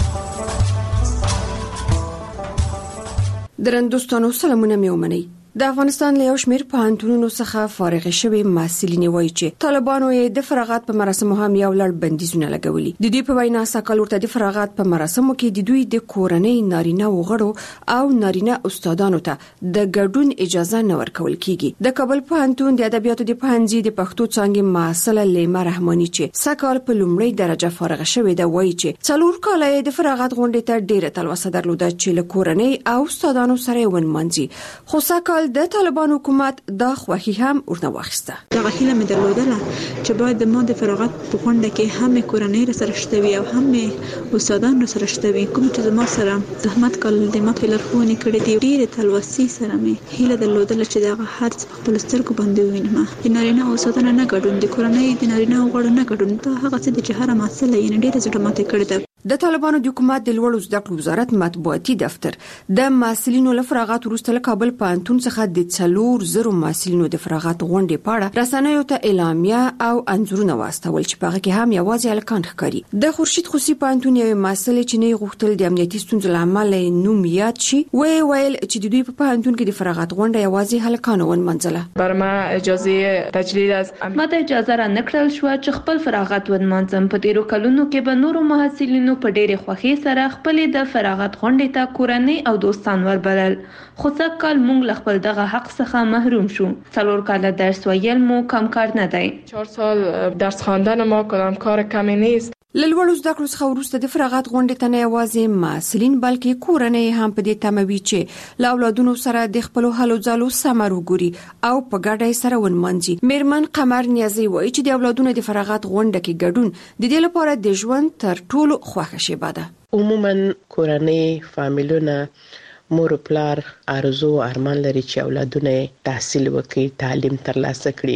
درندوستانو سلامونه مې ومنئ. د افغانستان له یو شمېر پوهنتونونو څخه فارغ شوي محصلین وایي چې طالبانو یې د فراغت په مراسمو هم یو لړ بندیزونه لګولي. د دوی په وینا ساکال ورته د فراغت په مراسمو کې د دوی د کورنۍ نارینه وغړو او نارینه استادانو ته د ګډون اجازه نه ورکول کیږي. د کابل پوهنتون د ادبیاتو د پوهنځي د پښتو څانګې محصله لیما رحماني چې ساکال په لومړۍ درجه فارغ شوې ده وایي چې 4 کال یې د فراغت غونډې ته ډیره تلوسه درلوده چې له کورنۍ او استادانو سره ونمانځي. خو ساکال د طالبان حکومت دا خوخي هم ورنه واخیسته. دا غوښتنه مې درلودله چې باید د ما د فراغت په غونډه کې هم کورنۍ سره شته او هم استادان سره شته کوم چې زما سره زحمت کول د ما په لارښوونې کړې دي. ډېر تلوسي سره مې هیله درلودله چې دا هر څه خپل سترګو باندې وینم. د نارینه او استادانو نه ګډون، د کورنۍ د نارینه غړو نه ګډون، دا هغه څه چې هر مسله یې ډېر زړه ماته کړې ده. د طالبانو د حکومت د لوړو زده کړو وزارت مطبوعاتي دفتر د محصلینو له فراغت وروسته له کابل پوهنتون څخه د 400 محصلینو د فراغت غونډې په اړه رسنیو ته اعلامیه او انځورونه واستول چې په هغه کې هم یوازې الکان ښکاري. د خورشید خوسی پوهنتون یو محصل چې نه غوښتل د امنیتي ستونزو لامل نوم یاد شي ویل چې د دوی په پوهنتون کې د فراغت غونډه یوازې هلکان ونمنځله. بر ما اجازه تجلیل از ما د اجازه را نکړل شو چې خپل فراغت ونمنځم. په تیرو کلونو کې به نورو محصلینو په ډېرې خوښۍ سره خپل د فراغت غونډې ته کورنۍ او دوستان وربلل. خو څکل موږ له خپل دغه حق څخه محروم شو. 4 کال درس ویل مو کم کار نه دی. 4 سال درس خواندن ما کدام کار کمی نیست. لوړو زده کړو څخه وروسته د فراغت غونډې ته نه یوازې محصلین بلکې کورنۍ هم په دې تموي چې له اولادونو سره د خپل هلو ځلو ثمر وګوري او په ګډه سره ونمانځي. میرمن قمر نیازي وایي چې د اولادونو د فراغت غونډه کې ګډون د دې لپاره د ژوند تر ټولو خوښه شیبه ده. عموما کورنۍ فامیلونه مور پلار ارزو ارمان لري چې اولادونه تحصیل وکړي، تعلیم ترلاسه کړي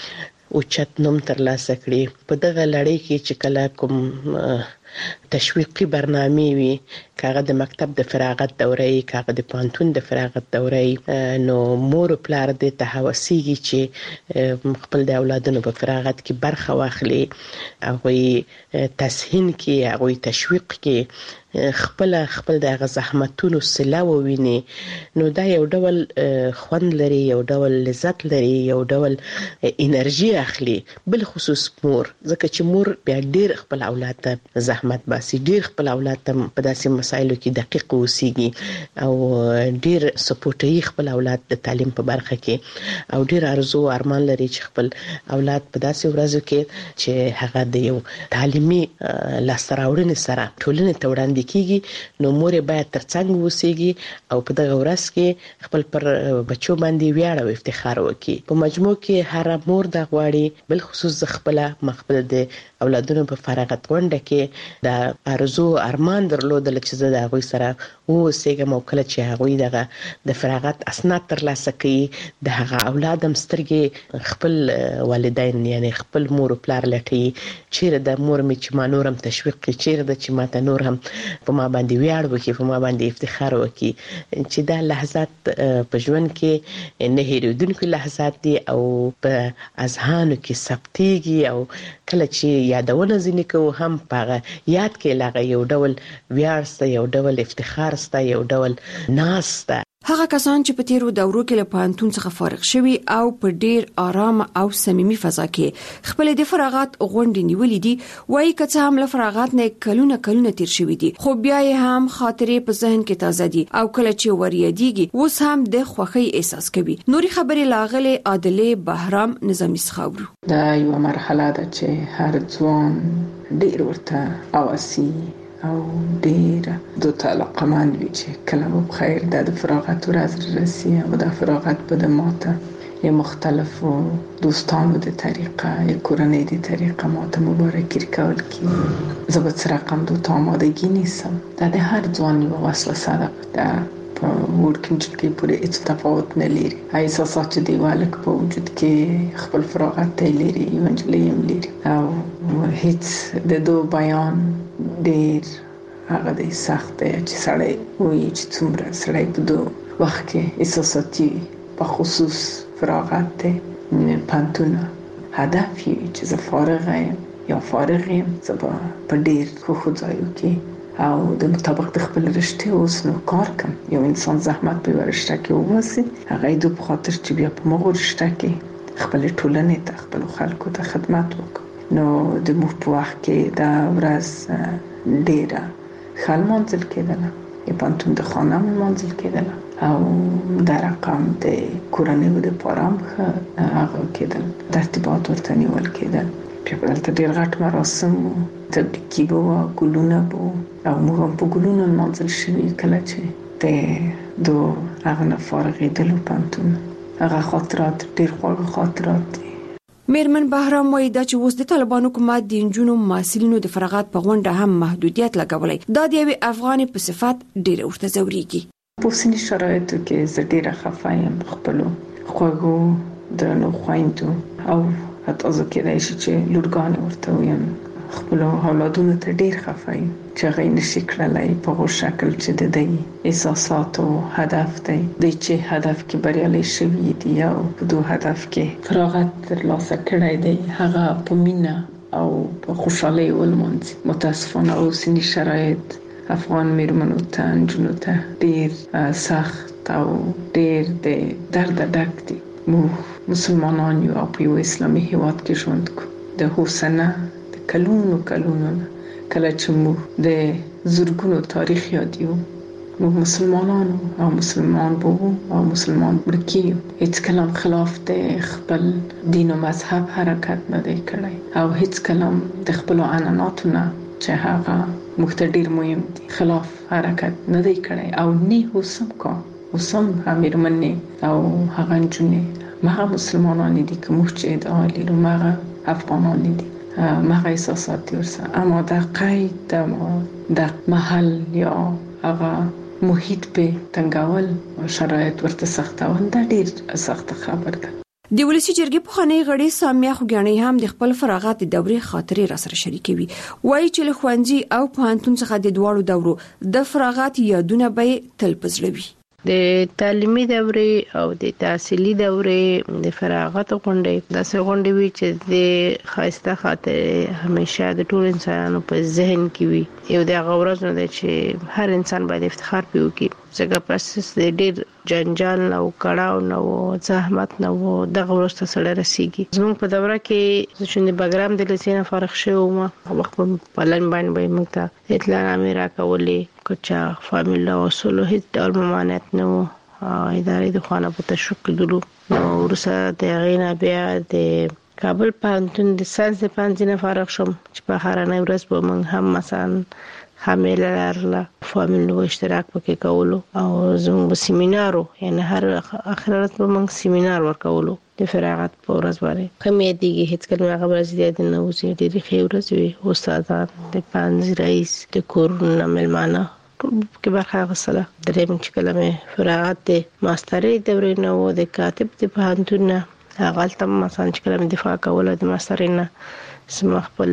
او چت نوم ترلاسه کړي. په دغه لړۍ کې چې کله کوم تشویقي برنامه وي، کاغه د مکتب د فراغت دوره، کاغه د پانتون د فراغت دوره، نو مور پلار د تهوسيږي چې خپل د اولادونو په فراغت کې برخه واخلي، هغه تسهین کې، هغه تشویق کې خپل د زحمتونو سلا وویني. نو دا یو ډول خوند لري، یو ډول لذت لري، یو ډول انرژي اخلي. بل خصوص مور، ځکه چې مور بیا ډیر خپل اولاد ته زحمت باسي، ډیر خپل اولاد ته په داسې مسایلو کې دقیق اوسېږي او ډیر سپورټي خپل اولاد د تعلیم په برخه کې او ډیر ارزو ارمان لري چې خپل اولاد په داسې ورځو کې چې هغه د یو تعلیمي لاستراوړنې سره ټولنې ته وړاندې کیږي، نو مور باید ترڅنګ وسیږي او په دغه ورځ کې خپل پر بچو باندې ویاړ او افتخار وکړي. په مجموع کې هر مور د غواړي بل خصوص خپل مخبل د اولادونو په فراغت غونډه کې د ارزو ارمان درلودل چې زه د هغوی سره اوسېږم او کله چې هغوی دغه د فراغت اسناد ترلاسه کوي د هغه اولاد هم سترګې خپل والدین یعنی خپل مور او پلار لټي، چیرې د مور مې چې ما نورم تشویق کړي، چیرې د چې ما ته نور هم په ما باندې ویاړ وکړي، په ما باندې افتخار وکړي، چې دا لحظات په ژوند کې نه هېرېدونکي لحظات دي او په اذهانو کې ثبتېږي او کله چې یادونه ځینې کوو هم په یاد کې لاغه یو ډول ویاړ سته، یو ډول افتخار سته، یو ډول ناز سته. هغه کسان چې په تیرو دورو کې له پوهنتون څخه فارغ شوي او په ډیر آرام او صمیمي فضا کې خپل د فراغت غونډې نیولې دي، وایي که څه هم له فراغت نه کلونه تیر شوي دي، خو بیا یې هم خاطرې په ذهن کې تازه دي او کله چې وریادېږي اوس هم د خوښۍ احساس کوي. نوري خبرې لاغلي عادلې بهرام نظامی څخاورو. دا یو مرحله ده چې هر ځوان ډیر ورته اواسي او ډیر د علاقمند وي چې کله به خیر د فراغت ورځ رسي او د فراغت په ماته یې مختلفو دوستانو د طریقه یا کورنۍ د طریقه ماته مبارکي کول کی زه به څه رقم د آمادگی نیستم. دا د هر ځوان یو وسوسه ده. په ورکنجلګي پورې هیڅ تفاوت نه لري. احساسات چې دی والک په وجود کې خپل فراغت ته لري ونجلې هم لري او هیڅ د دو بیان ډیر هغه د سخت چې سړی وایي چې څومره سړی په دو وخت کې احساساتي په خصوص فراغت ته پانتونه هدف یې چې زه فارغ یم یا فارغ یم زه په ډیر خو ځایو کې او د مطابق د خپل رشته اوس نو کار کوم. یو انسان زحمت په ورشته کې وواسي هغه د په خاطر چې بیا په مغور رشته کې خپل ټولنې ته خپل خلکو ته خدمت وکړي. نو د مو په وخت کې دا ورځ ډیره خل منزل کېدله یا پانتون د خانه منزل کېدله او دا رقم د کورنۍ د پارام هغه کېدل ترتیبات ورته نیول کېدل. بیا دلته ډیر غټ مراسم تبریکي به و ګلونه به او موږ هم په ګلونو منزل شوي کله چې د دو هغه نه فارغېدلو پانتون هغه خاطرات ډیر خواږه خاطرات دي. میرمن بهرام وایي دا چې اوس د طالبانو حکومت د نجونو محصلینو د فراغت په غونډه هم محدودیت لګولای دا د یوې افغانې په صفت ډیر ورته زوريږي. په سني شرایطو کې زه ډیره خفه یم خپل خواږو درنو خویندو او حتی زه کېدای شي چې لورګان ورته ویم خپل اولادونو ته ډیر خفه یم چې هغه نشي کړلای په هغه شکل چې د دې احساسات او هدف دی د چې هدف کې بریالي شوی دی او په دوه هدف کې فراغت ترلاسه کړی دی هغه په مینا او په خوشحالي ولمنځ. متاسفانه اوسنی شرایط افغان میرمنو ته نجونو ته ډیر سخت او ډیر د درد ډک دي. مو مسلمانان یو په یو اسلامي هیواد کې ژوند کوو د حسنه د کلونو کله چې مو د زرګونو تاریخ یاد یو مو مسلمانانو او مسلمان بو او مسلمان برکیو هیڅ کلام خلاف د خپل دین او مذهب حرکت نه دی کړی او هیڅ کلام د خپل عنعناتو نه چې هغه مختډیر مهم دي خلاف حرکت نه دی کړی او نه اوسم کا اوسم همیرمنې او هغه جنې مغه مسلمانان دي که موږ د عالی مغه افغانان دي مغه احساسات ورسره اما د قید د محل یا هغه محیط په تنګول شرایط ورته سختول دا ډیر سخت خبر ده. د ولسی جرګې په خانه غړي سامیه خوګانی هم د خپل فراغت د دورې خاطرې را سره شریکوي. وایي چې له خوانځي او پوهنتون څخه د دوړو دورو د فراغت یادونه به تل پزړوي. د تعلیمي دورې او د تحصیلي دورې د فراغت غونډې داسې غونډې وي چې د خاصه خاطر همیشه د ټول انسانانو په ذهن کې وي. یو د غوړز نه دی چې هر انسان باید افتخار پیو کی څنګه پروسس د ډیر جنجال او کړهو نو زحمت نو د غوړسته سره رسیږي. زموږ په دوره کې چې د بګرام د لسینه فارغ شوم وخت په پلان باندې موږ ته اطلاع نامې راکولې کوچا فامیل او اصول هیڅ ډول ممانعت نه و. ادارې د خانه په تشکیل دلو نو ورسره د غینا بیا د کابل پانتون د ساينس پانتون فارغ شوم چې په هرانه ورځ به موږ هم مثلا حامل لرله فامیل نو اشتراک پکې کولو او زموږ سیمینارو یعنی هر اخرات به موږ سیمینار ورکولو د فراغت په ورځ باندې کمې دیږي هیڅ کله خبره زیات نه وځي ډېری خبره وي استادان د پانځ رئیس د کورونه ملمانه کې برخه غسله درېم چې کلمه فراغت د ماسترۍ دورې نو د کاتب د پوهنتون هغه تم مثلا چې کلمه دفاع کوله د ماسترۍ نه سم خپل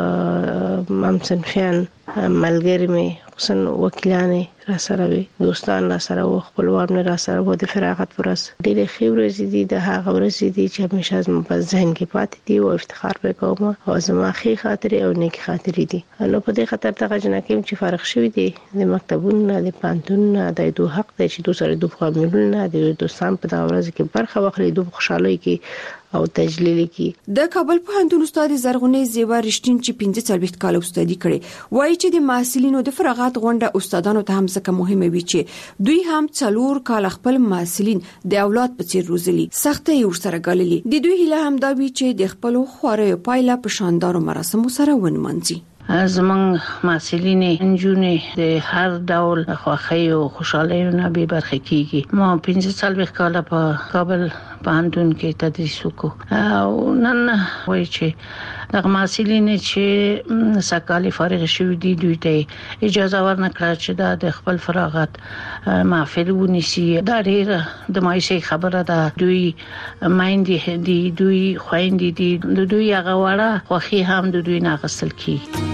ممسنفیان ملګری می خصوصا وکیلانه را سره وي دوستان را سره او خپلوان را سره و د فراغت پرس ډېر خبرې دي د هغه ورځې دي چې همیشه زما په ذهن کې پاتې دي او افتخار وکوم او زما خې خاطرې او نیک خاطرې دي. نو په دې خاطر ته جنکه چې فارغ شوی دي د مکتبونو د پانتون د دوه حق د چې دوه سره دوه فامیلونه د دوستان په دا ورځ کې برخه واخلي دوه خوشاله کې او تجلیل کی. د کابل پوهنتون استاد زرغونې زیوا رښتین چې 45 کال استادي کړي وایي چې د محصلینو د فراغت غونډه استادانو ته هم ځکه مهمه وي چې دوی هم 4 کال خپل محصلین د اولاد په څیر روزلي سختي ورسره غللي. د دوی هیله هم دا وي چې د خپل خواري پایله په شاندارو مراسمو سره ونمنځي. زمونږ محصلین انجونې د هر ډول خوښۍ او خوشحالۍ نه به برخه کیږي. ما 15 کال په کابل پوهنتون کې تدریس وکړو او نن وایي چې دغه محصلین چې سکالي فارغ شوي دي دوی ته اجازه ورنکړه چې د خپل فراغت محفل ونیسي. دا ډېر د مایوسۍ خبره ده. دوی مایندې دي، دوی خویندې دي، د دوی هغه وړه خوښي هم د دوی نه اخیستل کیږي.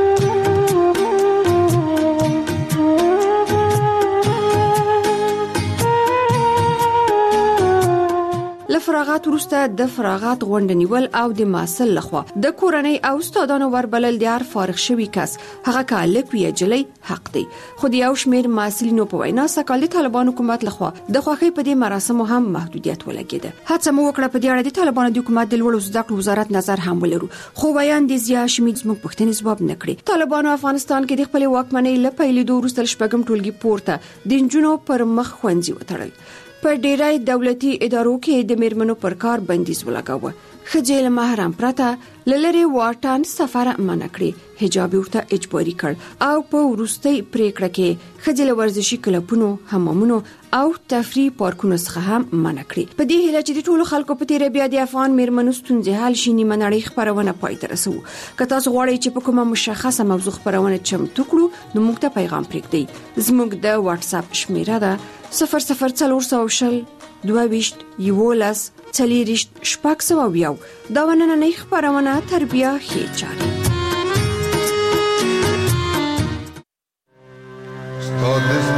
فراغت وروسته د فراغت غونډه نیول او د محصل لخوا د کورنۍ او استادانو وربلل د هر فارغ شوی کس هغه کالک وی جلې حق دی. خو د یو شمیر محصلینو په وینا سکالي طالبان حکومت لخوا د خوښۍ په دې مراسمو هم محدودیت ولګیده. هڅه مو وکړه په دې اړه د طالبانو د حکومت د لوړو زده کړو وزارت نظر هم ولرو، خو بیان د ضیا هاشمي زموږ پوښتنې ځواب نه کړي. طالبانو افغانستان کې د خپل واکمنۍ لپاره لیدو وروسته شپږم ټولګي پورته د انجونو پر مخ خوندزي وتړل. په ډیری دولتي ادارو کې د میرمنو پر کار بندیز ولګاوه. خجل محرم پرته لری واټن سفر منع کړی، حجاب ورته اجباري کړ او په وروستي پریکړه کې خجل ورزشي کلبونو، حمامونو او تفریح پارکونو څخه هم منع کړی. په دې هیله چې د ټولو خلکو په تیر بیا د افغان میرمنو ستونزې حل شي، نیمه نړۍ خبرونه پای ته رسو. که تاسو غواړئ چې په کومه مشخصه موضوع خبرونه چمتو کړو نو موږ ته پیغام پرېږدئ. زموږ د واتس اپ شمیره ده 00400 22 11 40 شپږ. دا ونننۍ خبرونه تربیه خېچاره.